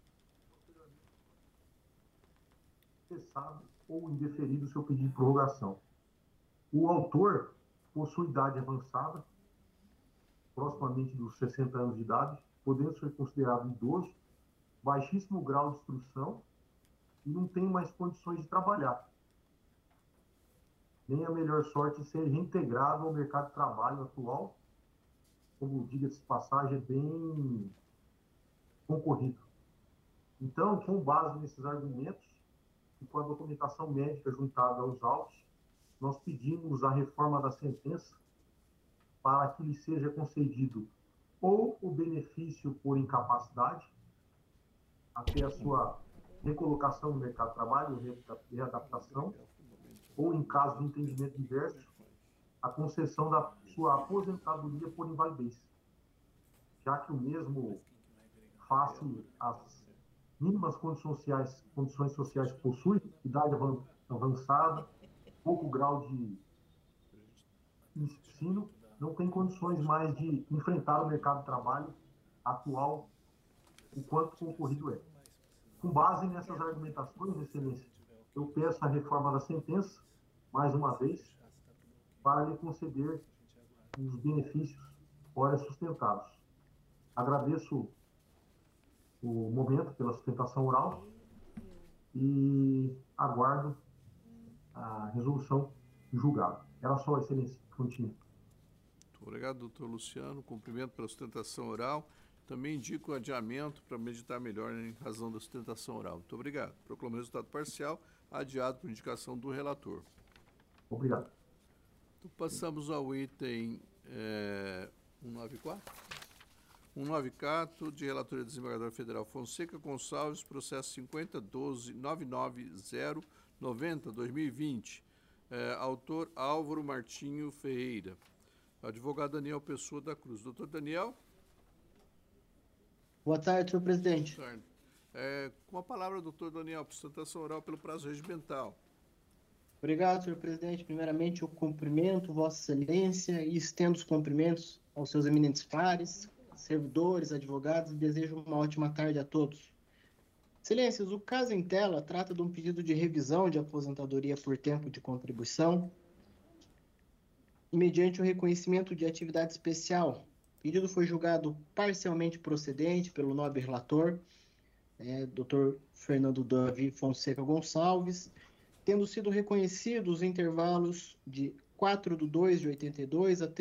cessado ou indeferido o seu pedido de prorrogação. O autor possui idade avançada, proximamente dos 60 anos de idade, podendo ser considerado idoso, baixíssimo grau de instrução e não tem mais condições de trabalhar. Nem a melhor sorte de ser reintegrado ao mercado de trabalho atual, como diga-se de passagem, é bem concorrido. Então, com base nesses argumentos e com a documentação médica juntada aos autos, nós pedimos a reforma da sentença para que lhe seja concedido ou o benefício por incapacidade, até a sua recolocação no mercado de trabalho, readaptação, ou, em caso de entendimento diverso, a concessão da sua aposentadoria por invalidez, já que o mesmo, face às mínimas condições sociais que possui, idade avançada, pouco grau de ensino, não tem condições mais de enfrentar o mercado de trabalho atual, o quanto concorrido é. Com base nessas argumentações, excelência, eu peço a reforma da sentença, mais uma vez, para lhe conceder os benefícios ora sustentados. Agradeço o momento pela sustentação oral e aguardo a resolução do julgado. Era só, excelência. Continue. Muito obrigado, doutor Luciano. Cumprimento pela sustentação oral. Também indico o adiamento para meditar melhor em razão da sustentação oral. Muito obrigado. Proclamo o resultado parcial adiado por indicação do relator. Obrigado. Então, passamos ao item 194. 194, de relatoria do desembargador federal Fonseca Gonçalves, processo 50.12.990/2020. Autor Álvaro Martinho Ferreira. Advogado Daniel Pessoa da Cruz. Doutor Daniel? Boa tarde, senhor presidente. Boa tarde. Com a palavra, doutor Daniel, sustentação oral pelo prazo regimental. Obrigado, senhor presidente. Primeiramente, eu cumprimento Vossa Excelência e estendo os cumprimentos aos seus eminentes pares, servidores, advogados, e desejo uma ótima tarde a todos. Excelências, o caso em tela trata de um pedido de revisão de aposentadoria por tempo de contribuição, mediante o reconhecimento de atividade especial. O pedido foi julgado parcialmente procedente pelo nobre relator, Dr. Fernando Davi Fonseca Gonçalves, tendo sido reconhecidos os intervalos de 4/2/82 a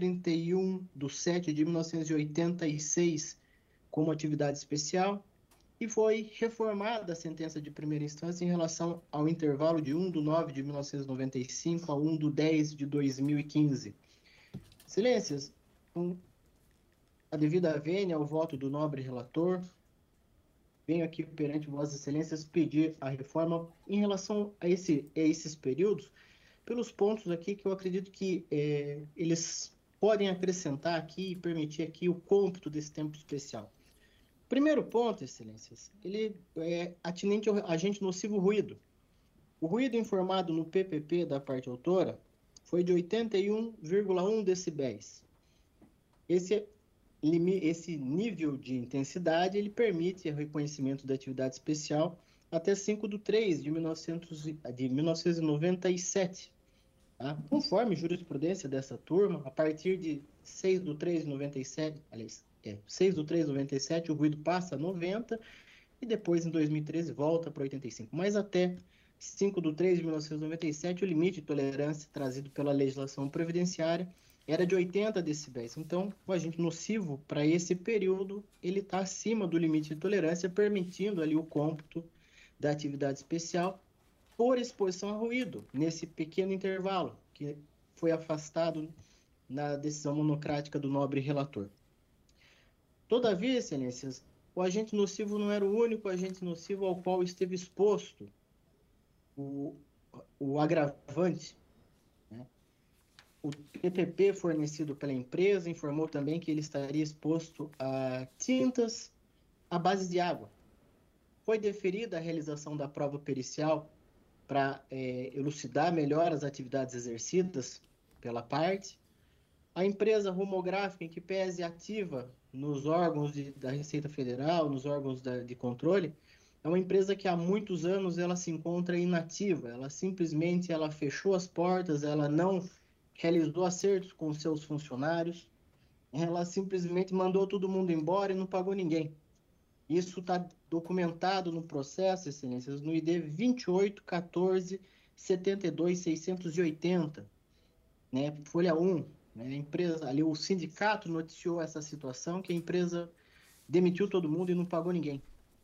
31/7/1986 como atividade especial, e foi reformada a sentença de primeira instância em relação ao intervalo de 1/9/1995 a 1/10/2015. Excelências, com a devida vênia ao voto do nobre relator, venho aqui perante Vossas Excelências pedir a reforma em relação a esses períodos, pelos pontos aqui que eu acredito que eles podem acrescentar aqui e permitir aqui o cômputo desse tempo especial. Primeiro ponto, Excelências, ele é atinente ao agente nocivo ruído. O ruído informado no PPP da parte autora foi de 81,1 decibéis. Esse nível de intensidade, ele permite o reconhecimento da atividade especial até 5/3/1997. Tá? Conforme jurisprudência dessa turma, a partir de 6/3/97, aliás, 6/3/97, o ruído passa a 90 e depois, em 2013, volta para 85. Mas até 5/3/1997, o limite de tolerância trazido pela legislação previdenciária era de 80 decibéis. Então, o agente nocivo, para esse período, ele está acima do limite de tolerância, permitindo ali o cômputo da atividade especial por exposição a ruído, nesse pequeno intervalo, que foi afastado na decisão monocrática do nobre relator. Todavia, excelências, o agente nocivo não era o único agente nocivo ao qual esteve exposto o agravante. Né? O PPP fornecido pela empresa informou também que ele estaria exposto a tintas à base de água. Foi deferida a realização da prova pericial para elucidar melhor as atividades exercidas pela parte. A empresa Rumográfica, em que pese ativa nos órgãos da Receita Federal, nos órgãos de controle, é uma empresa que há muitos anos ela se encontra inativa. Ela simplesmente fechou as portas, ela não realizou acertos com seus funcionários, ela simplesmente mandou todo mundo embora e não pagou ninguém. Isso está documentado no processo, excelências, no ID 28.14.72.680, né, folha 1. Né, a empresa, ali o sindicato noticiou essa situação, que a empresa demitiu todo mundo e não pagou ninguém.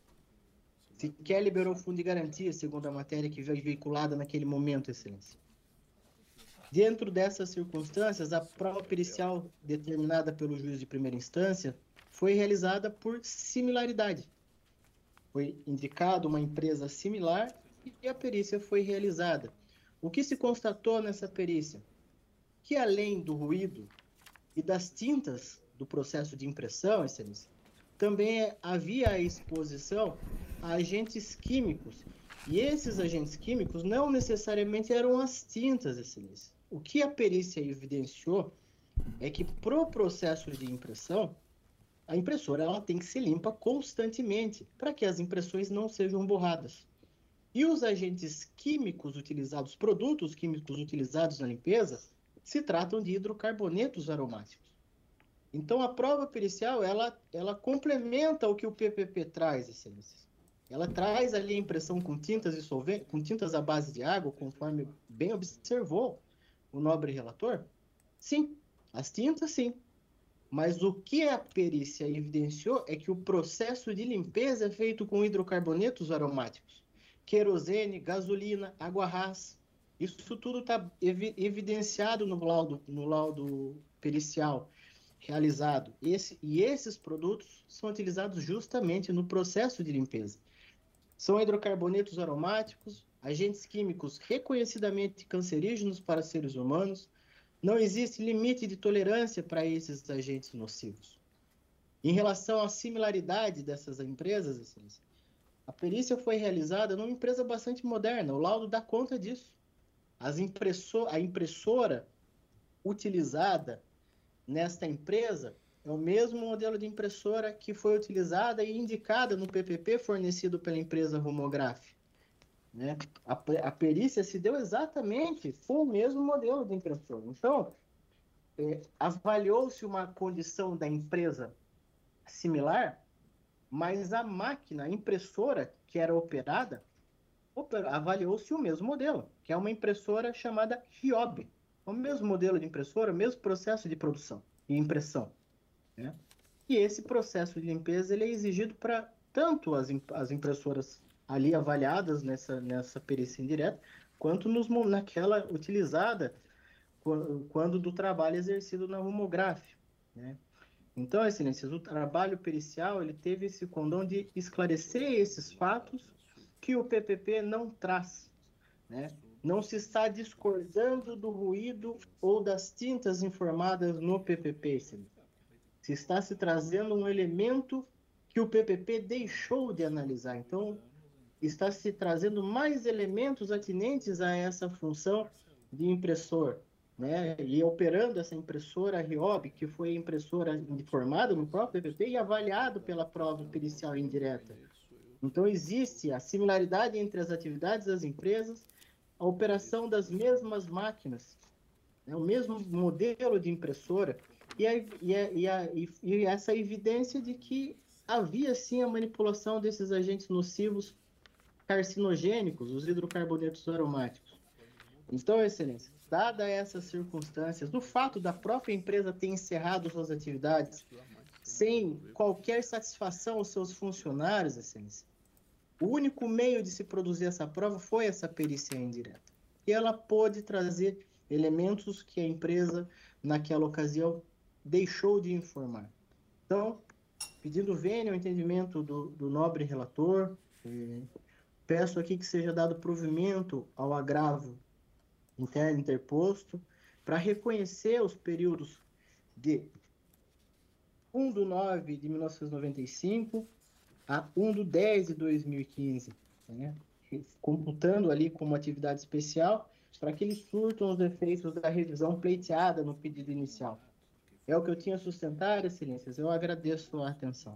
Sequer liberou fundo de garantia, segundo a matéria que veio veiculada naquele momento, excelência. Dentro dessas circunstâncias, a prova pericial determinada pelo juiz de primeira instância foi realizada por similaridade. Foi indicada uma empresa similar e a perícia foi realizada. O que se constatou nessa perícia? Que além do ruído e das tintas do processo de impressão, excelência, também havia a exposição a agentes químicos. E esses agentes químicos não necessariamente eram as tintas, excelência. O que a perícia evidenciou é que para o processo de impressão, a impressora ela tem que ser limpa constantemente para que as impressões não sejam borradas. E os agentes químicos utilizados, produtos químicos utilizados na limpeza, se tratam de hidrocarbonetos aromáticos. Então, a prova pericial, ela complementa o que o PPP traz, excelências. Ela traz ali a impressão com tintas e solventes, com tintas à base de água, conforme bem observou o nobre relator. Sim, as tintas, sim. Mas o que a perícia evidenciou é que o processo de limpeza é feito com hidrocarbonetos aromáticos, querosene, gasolina, água rasa. Isso tudo está evidenciado no laudo pericial realizado. Esses produtos são utilizados justamente no processo de limpeza. São hidrocarbonetos aromáticos, agentes químicos reconhecidamente cancerígenos para seres humanos. Não existe limite de tolerância para esses agentes nocivos. Em relação à similaridade dessas empresas, a perícia foi realizada numa empresa bastante moderna. O laudo dá conta disso. A impressora utilizada nesta empresa é o mesmo modelo de impressora que foi utilizada e indicada no PPP fornecido pela empresa Rumográfica. Né? A perícia se deu exatamente com o mesmo modelo de impressora. Então, avaliou-se uma condição da empresa similar, mas a máquina, a impressora que era operada, avaliou-se o mesmo modelo, que é uma impressora chamada Hiob. O mesmo modelo de impressora, o mesmo processo de produção e impressão. Né? E esse processo de limpeza ele é exigido para tanto as impressoras ali avaliadas nessa perícia indireta, quanto naquela utilizada quando do trabalho exercido na Rumográfica. Né? Então, excelências, o trabalho pericial ele teve esse condão de esclarecer esses fatos que o PPP não traz. Né? Não se está discordando do ruído ou das tintas informadas no PPP. Se está se trazendo um elemento que o PPP deixou de analisar. Então, está se trazendo mais elementos atinentes a essa função de impressor. Né? E operando essa impressora Hiob, que foi a impressora informada no próprio PPP e avaliado pela prova pericial indireta. Então, existe a similaridade entre as atividades das empresas, a operação das mesmas máquinas, né, o mesmo modelo de impressora, e essa evidência de que havia, sim, a manipulação desses agentes nocivos carcinogênicos, os hidrocarbonetos aromáticos. Então, Excelência, dada essas circunstâncias, do fato da própria empresa ter encerrado suas atividades sem qualquer satisfação aos seus funcionários, Excelência, o único meio de se produzir essa prova foi essa perícia indireta. E ela pôde trazer elementos que a empresa, naquela ocasião, deixou de informar. Então, pedindo vênia ao entendimento do nobre relator, peço aqui que seja dado provimento ao agravo interno interposto para reconhecer os períodos de 1/9 de 1995 a 1/10 de 2015, né? Computando ali como atividade especial, para que eles surtam os efeitos da revisão pleiteada no pedido inicial. É o que eu tinha a sustentar, Excelências. Eu agradeço a atenção.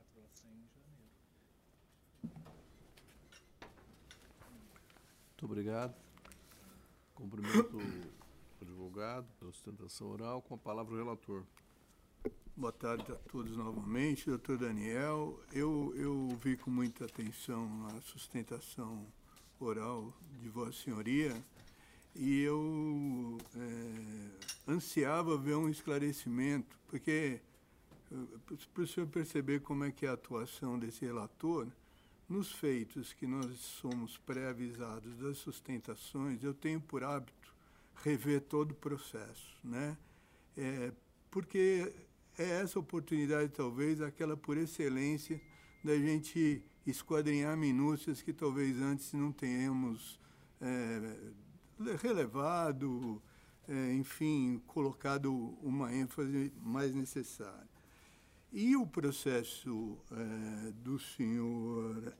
Muito obrigado. Cumprimento o advogado pela sustentação oral. Com a palavra o relator. Boa tarde a todos novamente, doutor Daniel. Eu ouvi com muita atenção a sustentação oral de Vossa Senhoria e eu ansiava ver um esclarecimento, porque para o senhor perceber como é que é a atuação desse relator, nos feitos que nós somos pré-avisados das sustentações, eu tenho por hábito rever todo o processo, né? Porque é essa oportunidade, talvez, aquela por excelência da gente esquadrinhar minúcias que talvez antes não tenhamos relevado, enfim, colocado uma ênfase mais necessária. E o processo do senhor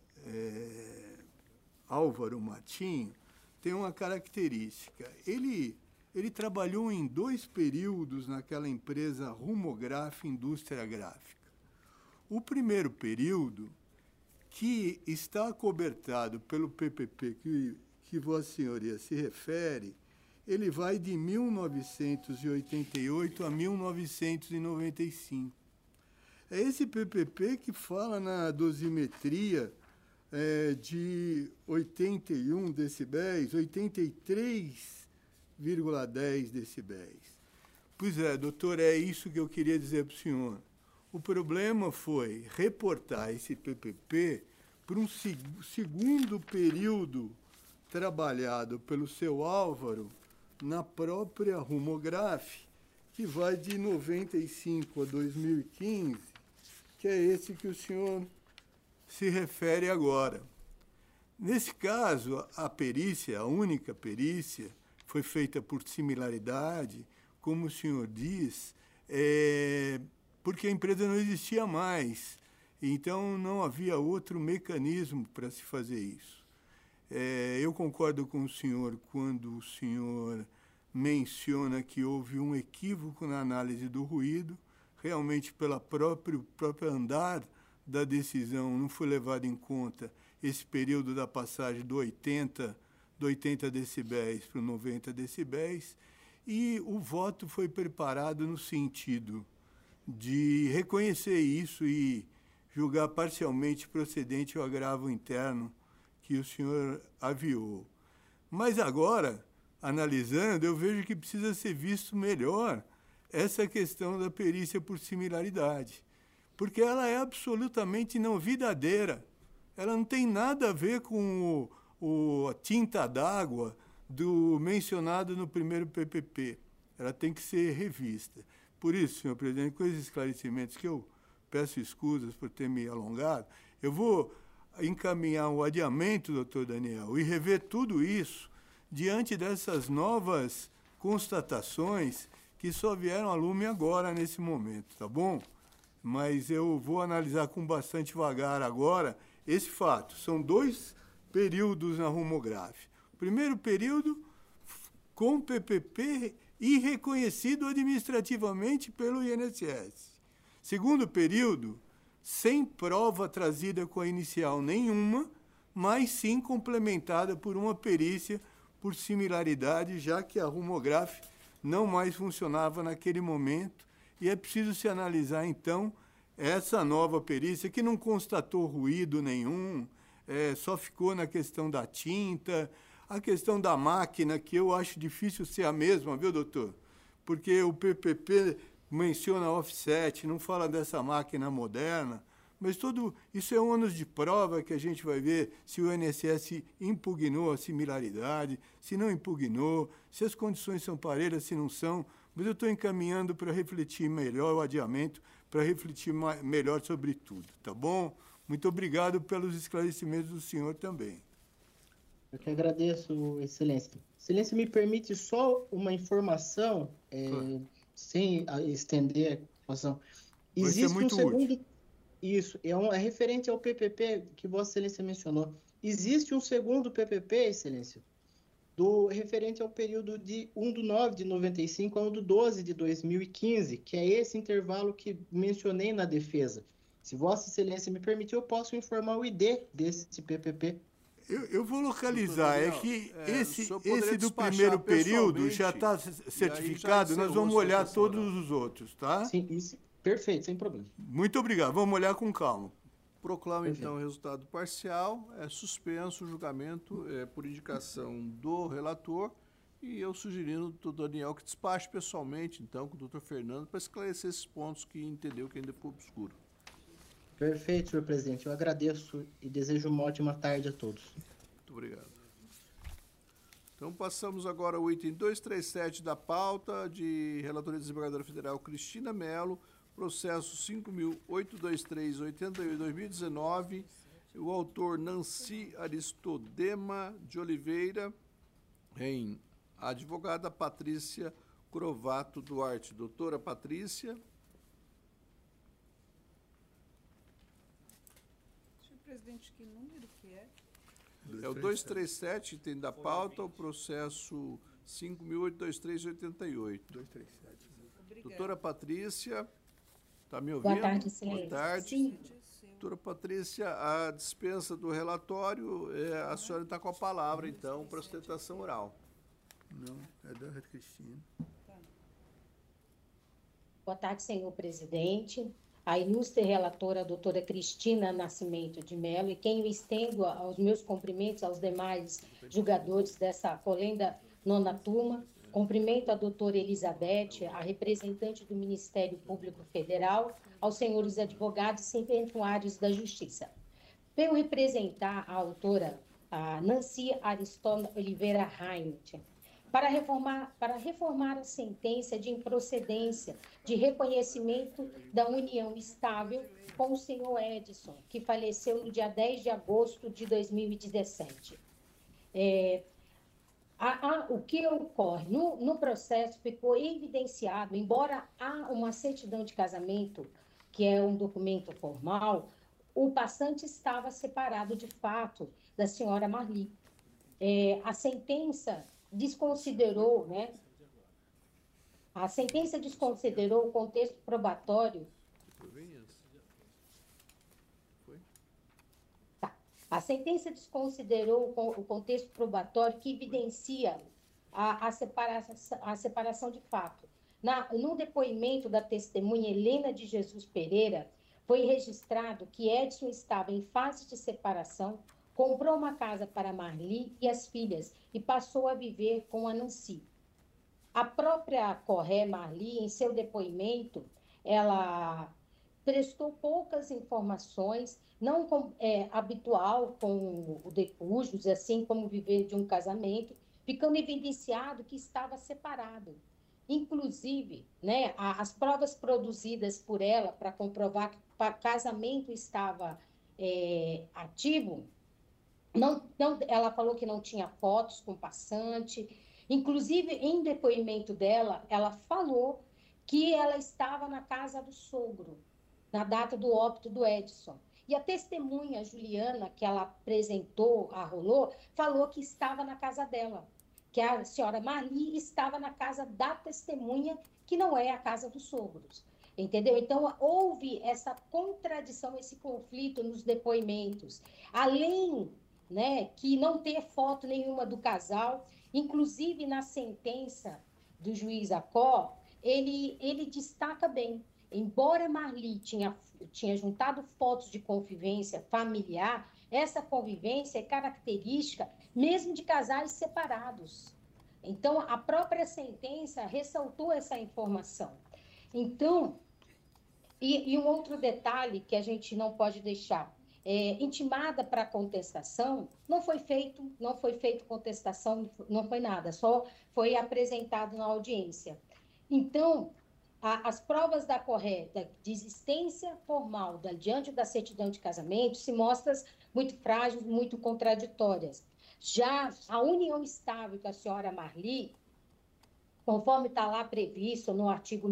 Álvaro Matinho tem uma característica. Ele trabalhou em 2 períodos naquela empresa Rumograf Indústria Gráfica. O primeiro período, que está acobertado pelo PPP que Vossa Senhoria se refere, ele vai de 1988 a 1995. É esse PPP que fala na dosimetria de 81 decibéis, 83,10 decibéis. Pois é, doutor, é isso que eu queria dizer para o senhor. O problema foi reportar esse PPP para um segundo período trabalhado pelo seu Álvaro na própria Rumograf, que vai de 95 a 2015, que é esse que o senhor se refere agora. Nesse caso, a perícia, a única perícia, foi feita por similaridade, como o senhor diz, porque a empresa não existia mais, então não havia outro mecanismo para se fazer isso. Eu concordo com o senhor quando o senhor menciona que houve um equívoco na análise do ruído, realmente pelo próprio andar da decisão não foi levado em conta esse período da passagem do 80 decibéis para 90 decibéis, e o voto foi preparado no sentido de reconhecer isso e julgar parcialmente procedente o agravo interno que o senhor aviou. Mas agora, analisando, eu vejo que precisa ser visto melhor essa questão da perícia por similaridade, porque ela é absolutamente não verdadeira. Ela não tem nada a ver com a tinta d'água do mencionado no primeiro PPP. Ela tem que ser revista. Por isso, senhor presidente, com esses esclarecimentos que eu peço escusas por ter me alongado, eu vou encaminhar o adiamento, doutor Daniel, e rever tudo isso diante dessas novas constatações que só vieram a lume agora, nesse momento, tá bom? Mas eu vou analisar com bastante vagar agora esse fato. São 2 períodos na Rumograf. Primeiro período com PPP e reconhecido administrativamente pelo INSS. Segundo período, sem prova trazida com a inicial nenhuma, mas sim complementada por uma perícia por similaridade, já que a Rumograf não mais funcionava naquele momento, e é preciso se analisar, então, essa nova perícia, que não constatou ruído nenhum, só ficou na questão da tinta, a questão da máquina, que eu acho difícil ser a mesma, viu, doutor? Porque o PPP menciona offset, não fala dessa máquina moderna, mas tudo isso é um ônus de prova que a gente vai ver se o INSS impugnou a similaridade, se não impugnou, se as condições são parelhas, se não são, mas eu estou encaminhando para refletir melhor o adiamento, para refletir melhor sobre tudo, tá bom? Muito obrigado pelos esclarecimentos do senhor também. Eu que agradeço, Excelência. Excelência, me permite só uma informação, sem estender a informação. Existe um segundo... Útil. Isso, é referente ao PPP que Vossa Excelência mencionou. Existe um segundo PPP, Excelência, referente ao período de 1/9 de 95 a 1/12 de 2015, que é esse intervalo que mencionei na defesa. Se Vossa Excelência me permitir, eu posso informar o ID desse PPP. Eu vou localizar, que esse do primeiro período já está certificado, nós vamos olhar todos os outros, tá? Sim, isso, perfeito, sem problema. Muito obrigado, vamos olhar com calma. Proclamo, então, o resultado parcial, suspenso o julgamento por indicação do relator, e eu sugerindo ao doutor Daniel que despache pessoalmente, então, com o doutor Fernando, para esclarecer esses pontos que entendeu que ainda ficou obscuro. Perfeito, senhor presidente. Eu agradeço e desejo uma ótima tarde a todos. Muito obrigado. Então, passamos agora ao item 237 da pauta, de relatoria da desembargadora federal Cristina Mello, processo 5.823.88/2019, o autor Nancy Aristodema de Oliveira, em advogada Patrícia Crovato Duarte. Doutora Patrícia. Presidente, que número que é? É o 237, tem da pauta, o processo 5.823.88. 237. Doutora Patrícia, está me ouvindo? Boa tarde, excelência. Boa tarde. Sim. Doutora Patrícia, a dispensa do relatório, a senhora está com a palavra, então, para sustentação oral. Não, é da Cristina. Boa tarde, senhor presidente. A ilustre relatora, a doutora Cristina Nascimento de Mello, e quem eu estendo aos meus cumprimentos aos demais julgadores dessa colenda nona turma. Cumprimento a doutora Elizabeth, a representante do Ministério Público Federal, aos senhores advogados e serventuários da Justiça. Venho representar a autora a Nancy Aristodema Oliveira Heinrich, para reformar a sentença de improcedência de reconhecimento da união estável com o senhor Edson, que faleceu no dia 10 de agosto de 2017. O que ocorre? No processo ficou evidenciado, embora há uma certidão de casamento, que é um documento formal, o passante estava separado de fato da senhora Marli. A sentença desconsiderou, A sentença desconsiderou o contexto probatório. A sentença desconsiderou o contexto probatório que evidencia a separação de fato. No depoimento da testemunha Helena de Jesus Pereira, foi registrado que Edson estava em fase de separação, comprou uma casa para Marli e as filhas e passou a viver com a Nancy. A própria Corré Marli, em seu depoimento, ela prestou poucas informações, não habitual com o decúgios, assim como viver de um casamento, ficando evidenciado que estava separado. Inclusive, as provas produzidas por ela para comprovar que o casamento estava ativo, ela falou que não tinha fotos com passante. Inclusive, em depoimento dela, ela falou que ela estava na casa do sogro, na data do óbito do Edson. E a testemunha Juliana, que ela apresentou, arrolou, falou que estava na casa dela, que a senhora Marli estava na casa da testemunha, que não é a casa dos sogros. Entendeu? Então, houve essa contradição, esse conflito nos depoimentos. Além, né, que não ter foto nenhuma do casal, inclusive na sentença do juiz Acó, ele destaca bem. Embora Marli tinha juntado fotos de convivência familiar, essa convivência é característica mesmo de casais separados. Então, a própria sentença ressaltou essa informação. Então, e um outro detalhe que a gente não pode deixar, intimada para contestação, não foi feito contestação, não foi nada, só foi apresentado na audiência. Então, as provas da correta de existência formal diante da certidão de casamento se mostram muito frágeis, muito contraditórias. Já a união estável com a senhora Marli, conforme está lá previsto no artigo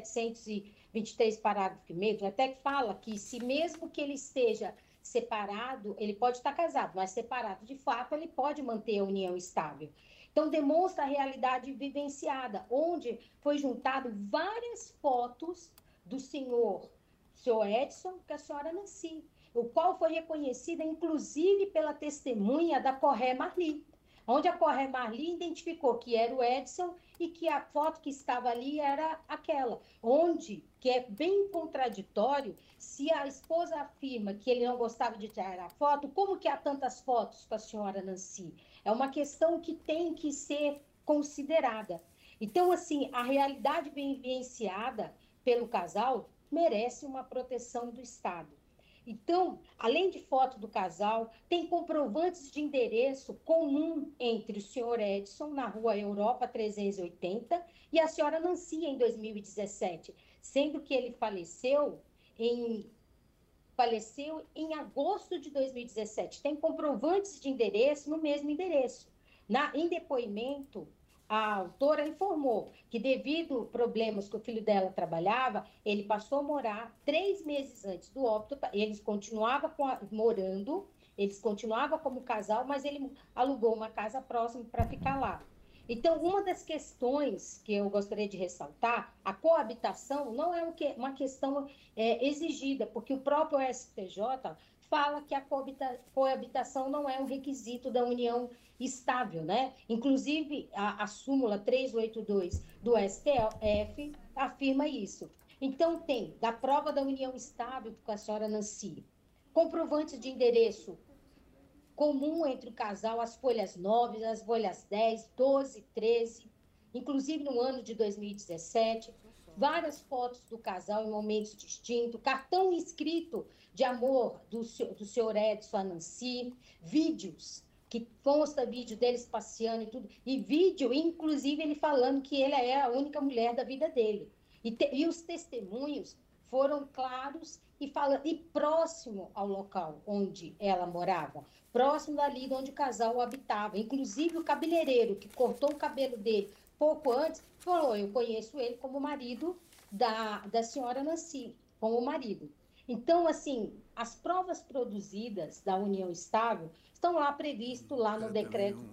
1723, parágrafo 1º, até que fala que se mesmo que ele esteja separado, ele pode estar casado, mas separado de fato, ele pode manter a união estável. Então, demonstra a realidade vivenciada, onde foi juntado várias fotos do senhor Edson com a senhora Nancy, o qual foi reconhecida, inclusive, pela testemunha da Corré Marli, onde a Corré Marli identificou que era o Edson e que a foto que estava ali era aquela, onde, que é bem contraditório, se a esposa afirma que ele não gostava de tirar a foto, como que há tantas fotos com a senhora Nancy? É uma questão que tem que ser considerada. Então, assim, a realidade vivenciada pelo casal merece uma proteção do Estado. Então, além de foto do casal, tem comprovantes de endereço comum entre o senhor Edson, na Rua Europa 380, e a senhora Nancy, em 2017, sendo que ele faleceu em agosto de 2017. Tem comprovantes de endereço no mesmo endereço. Em depoimento, a autora informou que, devido a problemas que o filho dela trabalhava, ele passou a morar 3 meses antes do óbito. Eles continuavam morando, eles continuavam como casal, mas ele alugou uma casa próxima para ficar lá. Então, uma das questões que eu gostaria de ressaltar, a coabitação não é uma questão exigida, porque o próprio STJ fala que a coabitação não é um requisito da união estável, né? Inclusive, a súmula 382 do STF afirma isso. Então, tem da prova da união estável com a senhora Nancy, comprovantes de endereço comum entre o casal, as folhas 9, as folhas 10, 12, 13, inclusive no ano de 2017, várias fotos do casal em momentos distintos, cartão escrito de amor do senhor Edson a Nancy, vídeos, que consta vídeo deles passeando e tudo, e vídeo, inclusive, ele falando que ela é a única mulher da vida dele. E os testemunhos foram claros e próximo ao local onde ela morava, próximo dali de onde o casal habitava. Inclusive, o cabeleireiro que cortou o cabelo dele pouco antes falou: eu conheço ele como marido da senhora Nancy, como marido. Então, assim, as provas produzidas da união estável estão lá previsto lá no decreto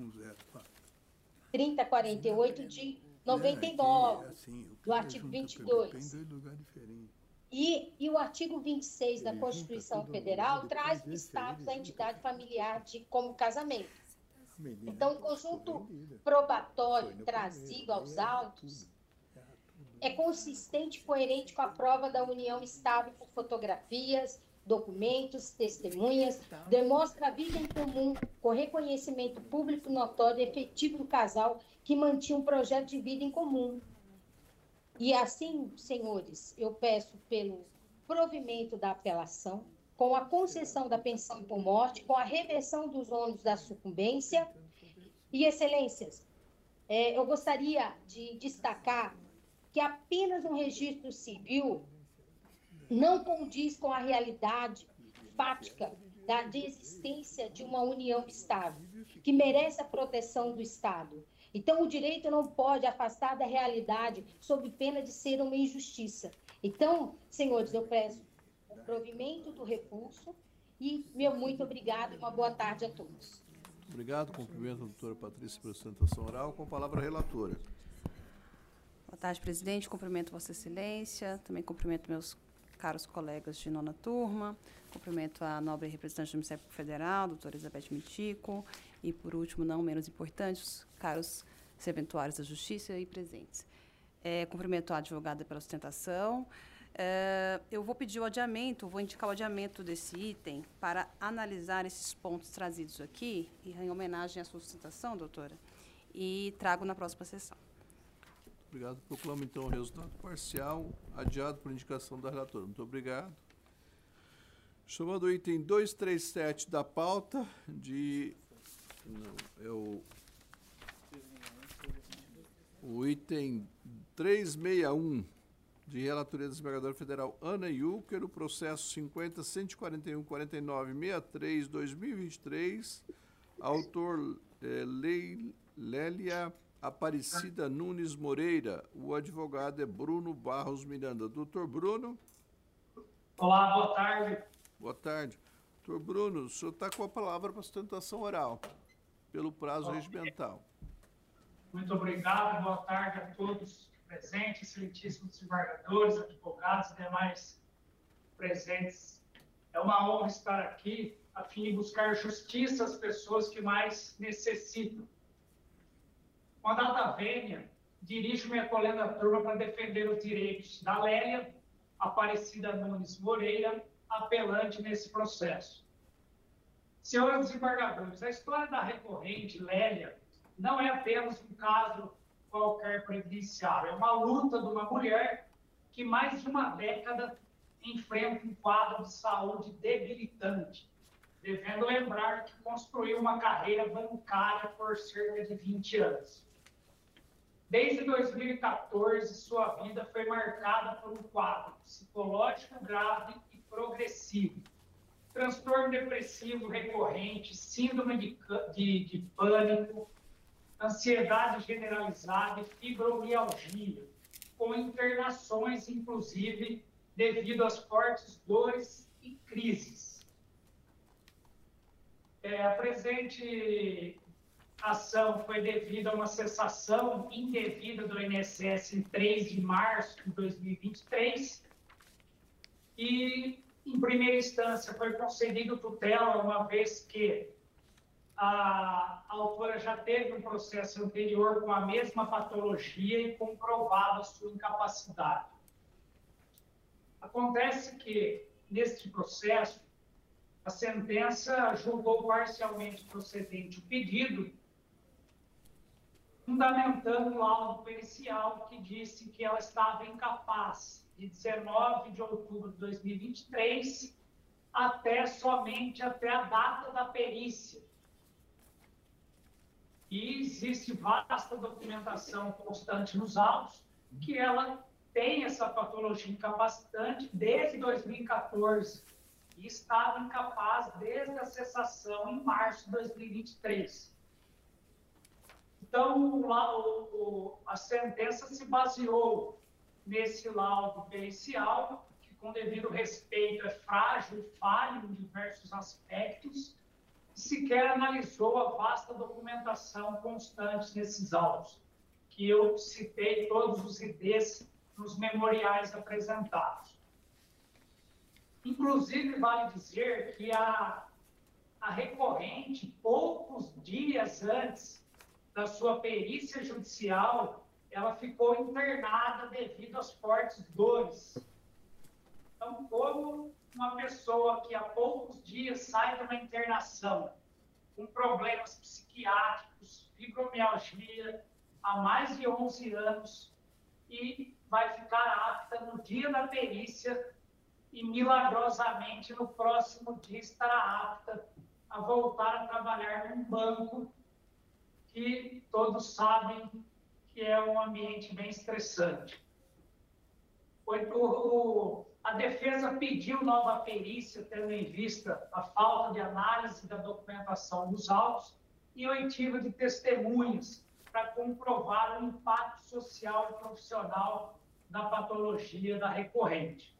3048 de 99, do artigo 22. Tem 2 lugares diferentes. E o artigo 26 da Constituição Federal traz o status da entidade familiar como casamento. Então, o conjunto probatório trazido aos autos é consistente e coerente com a prova da união estável por fotografias, documentos, testemunhas, demonstra a vida em comum com reconhecimento público notório e efetivo do casal que mantinha um projeto de vida em comum. E assim, senhores, eu peço pelo provimento da apelação, com a concessão da pensão por morte, com a reversão dos ônus da sucumbência. E, excelências, eu gostaria de destacar que apenas um registro civil não condiz com a realidade fática de existência de uma união estável, que merece a proteção do Estado. Então, o direito não pode afastar da realidade sob pena de ser uma injustiça. Então, senhores, eu peço o provimento do recurso e meu muito obrigado e uma boa tarde a todos. Obrigado, cumprimento a doutora Patrícia pela sustentação oral. Com a palavra a relatora. Boa tarde, presidente. Cumprimento Vossa Excelência. Também cumprimento meus caros colegas de nona turma. Cumprimento a nobre representante do Ministério Público Federal, doutora Elizabeth Mitico. E, por último, não menos importante, os caros serventuários da Justiça e presentes. Cumprimento a advogada pela sustentação. Eu vou pedir o adiamento, vou indicar o adiamento desse item para analisar esses pontos trazidos aqui, e em homenagem à sua sustentação, doutora, e trago na próxima sessão. Obrigado. Proclamo, então, o resultado parcial, adiado por indicação da relatora. Muito obrigado. Chamando o item 237 da pauta, o item 361, de relatoria da desembargadora federal Ana Yucker, o processo 50.141.49.63/2023, autor Lélia Aparecida Nunes Moreira, o advogado é Bruno Barros Miranda. Doutor Bruno? Olá, boa tarde. Boa tarde. Doutor Bruno, o senhor está com a palavra para sustentação oral, pelo prazo regimental. Muito obrigado, boa tarde a todos presentes, excelentíssimos desembargadores, advogados e demais presentes. É uma honra estar aqui a fim de buscar justiça às pessoas que mais necessitam. Com a data vênia, dirijo-me acolhendo a turma para defender os direitos da Lélia Aparecida Nunes Moreira, apelante nesse processo. Senhores desembargadores, a história da recorrente Lélia não é apenas um caso qualquer previdenciário, é uma luta de uma mulher que mais de uma década enfrenta um quadro de saúde debilitante, devendo lembrar que construiu uma carreira bancária por cerca de 20 anos. Desde 2014, sua vida foi marcada por um quadro psicológico grave e progressivo, transtorno depressivo recorrente, síndrome de pânico, ansiedade generalizada e fibromialgia, com internações, inclusive, devido às fortes dores e crises. A presente ação foi devido a uma cessação indevida do INSS em 3 de março de 2023 e, em primeira instância, foi concedido tutela, uma vez que a autora já teve um processo anterior com a mesma patologia e comprovava sua incapacidade. Acontece que, neste processo, a sentença julgou parcialmente procedente o pedido, fundamentando o laudo pericial que disse que ela estava incapaz de 19 de outubro de 2023 somente até a data da perícia. E existe vasta documentação constante nos autos que ela tem essa patologia incapacitante desde 2014 e estava incapaz desde a cessação em março de 2023. Então, a sentença se baseou nesse laudo pericial, que, com devido respeito, é frágil e falho em diversos aspectos, e sequer analisou a vasta documentação constante nesses autos, que eu citei todos os IDs nos memoriais apresentados. Inclusive, vale dizer que a recorrente, poucos dias antes da sua perícia judicial, ela ficou internada devido às fortes dores. Então, como uma pessoa que há poucos dias sai de uma internação com problemas psiquiátricos, fibromialgia, há mais de 11 anos, e vai ficar apta no dia da perícia e, milagrosamente, no próximo dia estará apta a voltar a trabalhar num banco que todos sabem que é um ambiente bem estressante. A defesa pediu nova perícia, tendo em vista a falta de análise da documentação dos autos e oitiva de testemunhas para comprovar o impacto social e profissional da patologia da recorrente.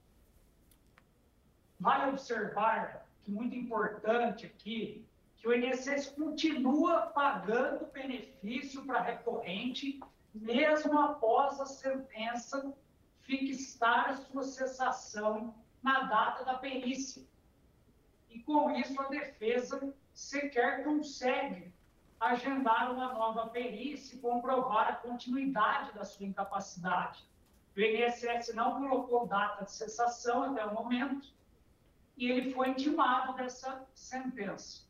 Vale observar que, muito importante aqui, que o INSS continua pagando benefício para a recorrente mesmo após a sentença fixar a sua cessação na data da perícia. E, com isso, a defesa sequer consegue agendar uma nova perícia e comprovar a continuidade da sua incapacidade. O INSS não colocou data de cessação até o momento e ele foi intimado dessa sentença.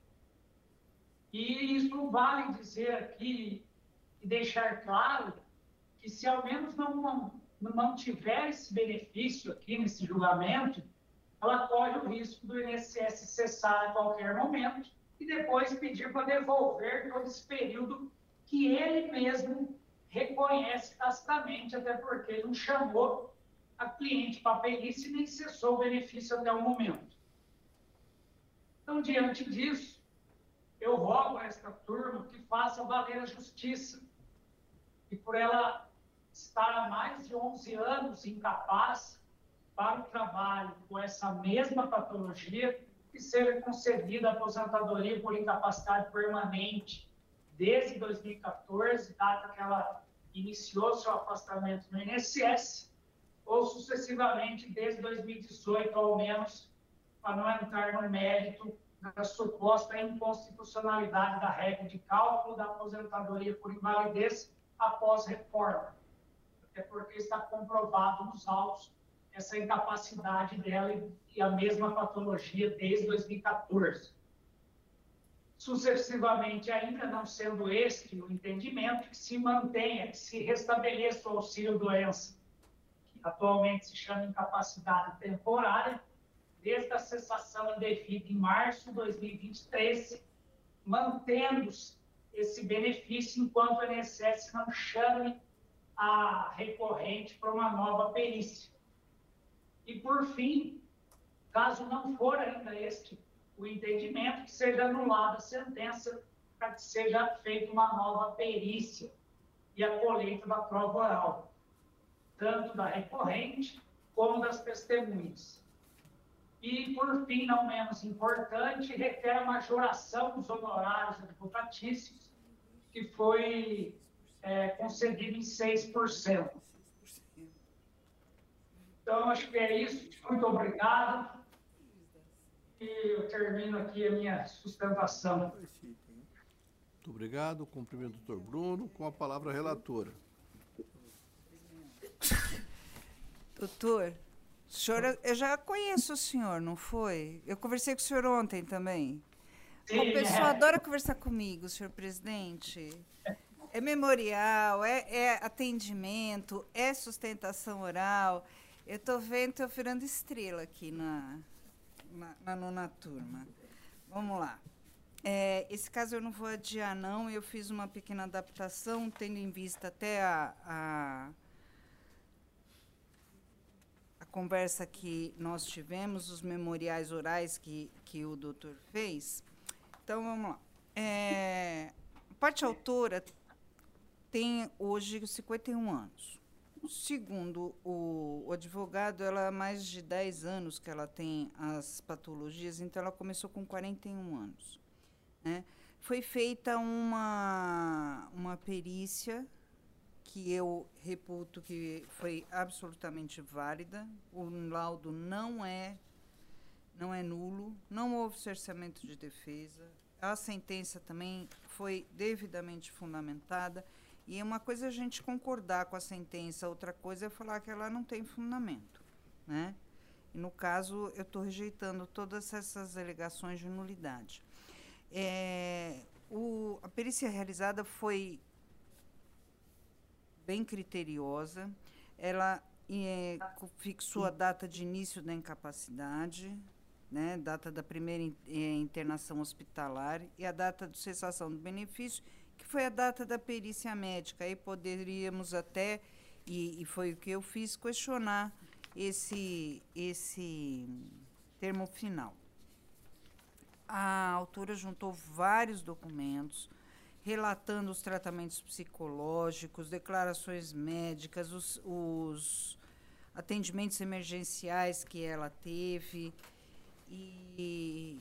E isso vale dizer aqui e deixar claro que, se ao menos não tiver esse benefício aqui nesse julgamento, ela corre o risco do INSS cessar a qualquer momento e depois pedir para devolver todo esse período que ele mesmo reconhece tacitamente, até porque ele não chamou a cliente para a perícia e nem cessou o benefício até o momento. Então, diante disso, eu rogo a esta turma que faça valer a justiça, e por ela estar há mais de 11 anos incapaz para o trabalho com essa mesma patologia, que seja concedida a aposentadoria por incapacidade permanente desde 2014, data que ela iniciou seu afastamento no INSS, ou sucessivamente desde 2018, ao menos, para não entrar no mérito da suposta inconstitucionalidade da regra de cálculo da aposentadoria por invalidez após reforma, até porque está comprovado nos autos essa incapacidade dela e a mesma patologia desde 2014. Sucessivamente, ainda não sendo este o entendimento, que se mantenha, que se restabeleça o auxílio-doença, que atualmente se chama incapacidade temporária, desde a cessação indevida em março de 2023, mantendo-se esse benefício enquanto o INSS não chame a recorrente para uma nova perícia. E, por fim, caso não for ainda este o entendimento, que seja anulada a sentença para que seja feita uma nova perícia e a colheita da prova oral, tanto da recorrente como das testemunhas. E, por fim, não menos importante, requer a majoração dos honorários advocatícios, que foi concedido em 6%. Então, acho que é isso. Muito obrigado. E eu termino aqui a minha sustentação. Muito obrigado. Cumprimento o doutor Bruno. Com a palavra a relatora. Doutor, eu já conheço o senhor, não foi? Eu conversei com o senhor ontem também. Sim, Uma pessoa adora conversar comigo, senhor presidente. É memorial, é atendimento, é sustentação oral. Eu estou vendo, estou virando estrela aqui na nona turma. Vamos lá. Esse caso eu não vou adiar, não. Eu fiz uma pequena adaptação, tendo em vista até a conversa que nós tivemos, os memoriais orais que o doutor fez. Então, vamos lá. A parte autora tem hoje 51 anos. Segundo o advogado, ela há mais de 10 anos que ela tem as patologias, então ela começou com 41 anos. Né? Foi feita uma perícia que eu reputo que foi absolutamente válida. O laudo não é nulo, não houve cerceamento de defesa. A sentença também foi devidamente fundamentada. E uma coisa é a gente concordar com a sentença, outra coisa é falar que ela não tem fundamento. Né? E, no caso, eu estou rejeitando todas essas alegações de nulidade. A perícia realizada foi bem criteriosa, ela fixou a data de início da incapacidade, né, data da primeira internação hospitalar e a data de cessação do benefício, que foi a data da perícia médica. Aí poderíamos até, e foi o que eu fiz, questionar esse termo final. A autora juntou vários documentos, relatando os tratamentos psicológicos, declarações médicas, os atendimentos emergenciais que ela teve. E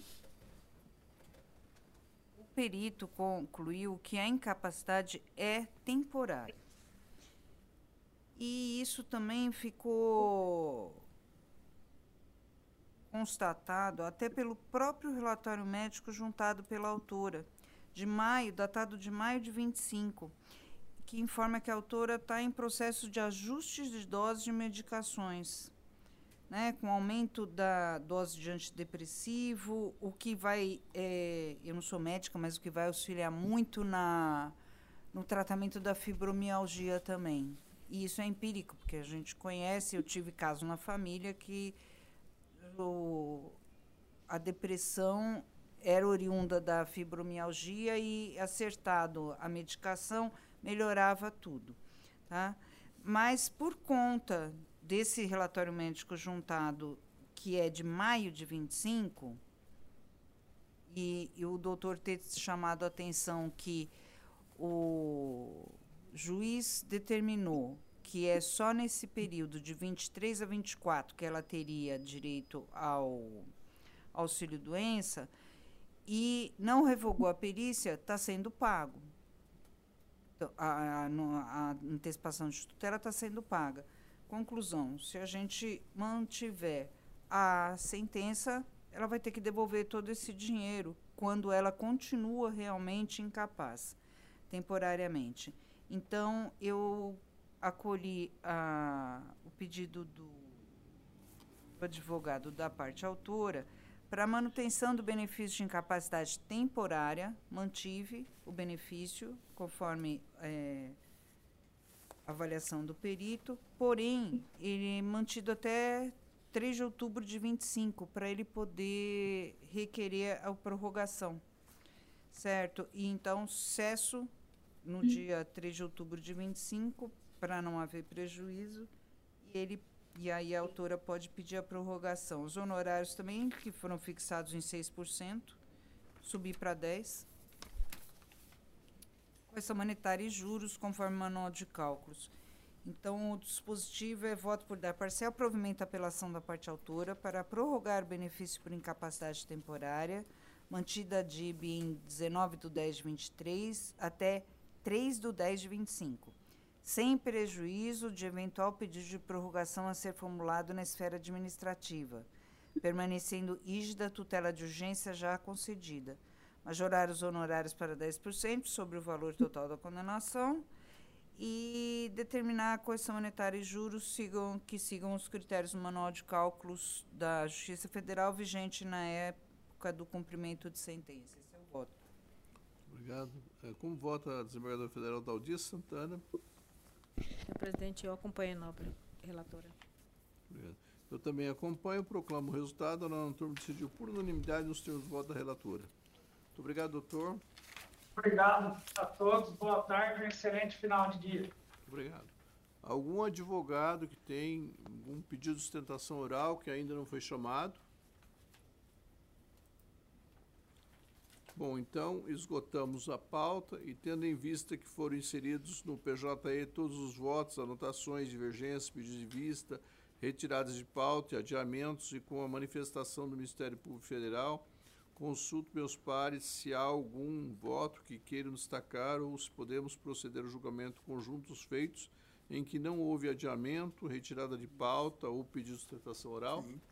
o perito concluiu que a incapacidade é temporária. E isso também ficou constatado até pelo próprio relatório médico juntado pela autora, de maio, datado de maio de 25, que informa que a autora está em processo de ajustes de doses de medicações, né, com aumento da dose de antidepressivo, o que vai, eu não sou médica, mas o que vai auxiliar muito no tratamento da fibromialgia também. E isso é empírico, porque a gente conhece, eu tive caso na família que a depressão era oriunda da fibromialgia e, acertado a medicação, melhorava tudo. Tá? Mas, por conta desse relatório médico juntado, que é de maio de 25, e o doutor ter chamado a atenção que o juiz determinou que é só nesse período de 23 a 24 que ela teria direito ao auxílio-doença, e não revogou a perícia, está sendo pago. Então, a antecipação de tutela está sendo paga. Conclusão, se a gente mantiver a sentença, ela vai ter que devolver todo esse dinheiro quando ela continua realmente incapaz, temporariamente. Então, eu acolhi o pedido do advogado da parte autora para manutenção do benefício de incapacidade temporária, mantive o benefício conforme avaliação do perito, porém, ele é mantido até 3 de outubro de 25, para ele poder requerer a prorrogação, certo? E então, cesso no dia 3 de outubro de 25, para não haver prejuízo, e aí a autora pode pedir a prorrogação. Os honorários também, que foram fixados em 6%, subir para 10%. Correção monetária e juros, conforme o manual de cálculos. Então, o dispositivo é voto por dar parcial provimento à apelação da parte autora para prorrogar o benefício por incapacidade temporária, mantida a DIB em 19 de 10 de 23 até 3 de 10 de 25, sem prejuízo de eventual pedido de prorrogação a ser formulado na esfera administrativa, permanecendo rígida a tutela de urgência já concedida. Majorar os honorários para 10% sobre o valor total da condenação e determinar a correção monetária e juros que sigam os critérios do Manual de Cálculos da Justiça Federal vigente na época do cumprimento de sentença. Esse é o voto. Obrigado. Como vota a desembargadora federal Daldia Santana? Senhor presidente, eu acompanho a nobre relatora. Obrigado. Eu também acompanho, proclamo o resultado. A nona turma decidiu por unanimidade nos termos do voto da relatora. Muito obrigado, doutor. Obrigado a todos. Boa tarde, um excelente final de dia. Obrigado. Algum advogado que tem algum pedido de sustentação oral que ainda não foi chamado? Bom, então, esgotamos a pauta e, tendo em vista que foram inseridos no PJE todos os votos, anotações, divergências, pedidos de vista, retiradas de pauta e adiamentos, e com a manifestação do Ministério Público Federal, consulto meus pares se há algum voto que queiram destacar ou se podemos proceder ao julgamento conjunto dos feitos em que não houve adiamento, retirada de pauta ou pedido de sustentação oral. Sim.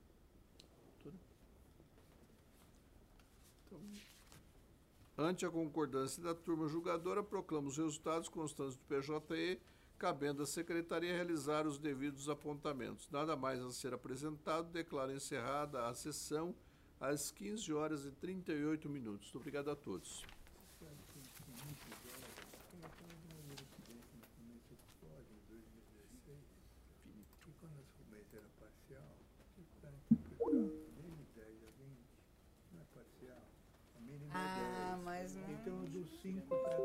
Então, ante a concordância da turma julgadora, proclamo os resultados constantes do PJE, cabendo à Secretaria realizar os devidos apontamentos. Nada mais a ser apresentado, declaro encerrada a sessão às 15h38. Muito obrigado a todos. Mas não... Então, dos 5 para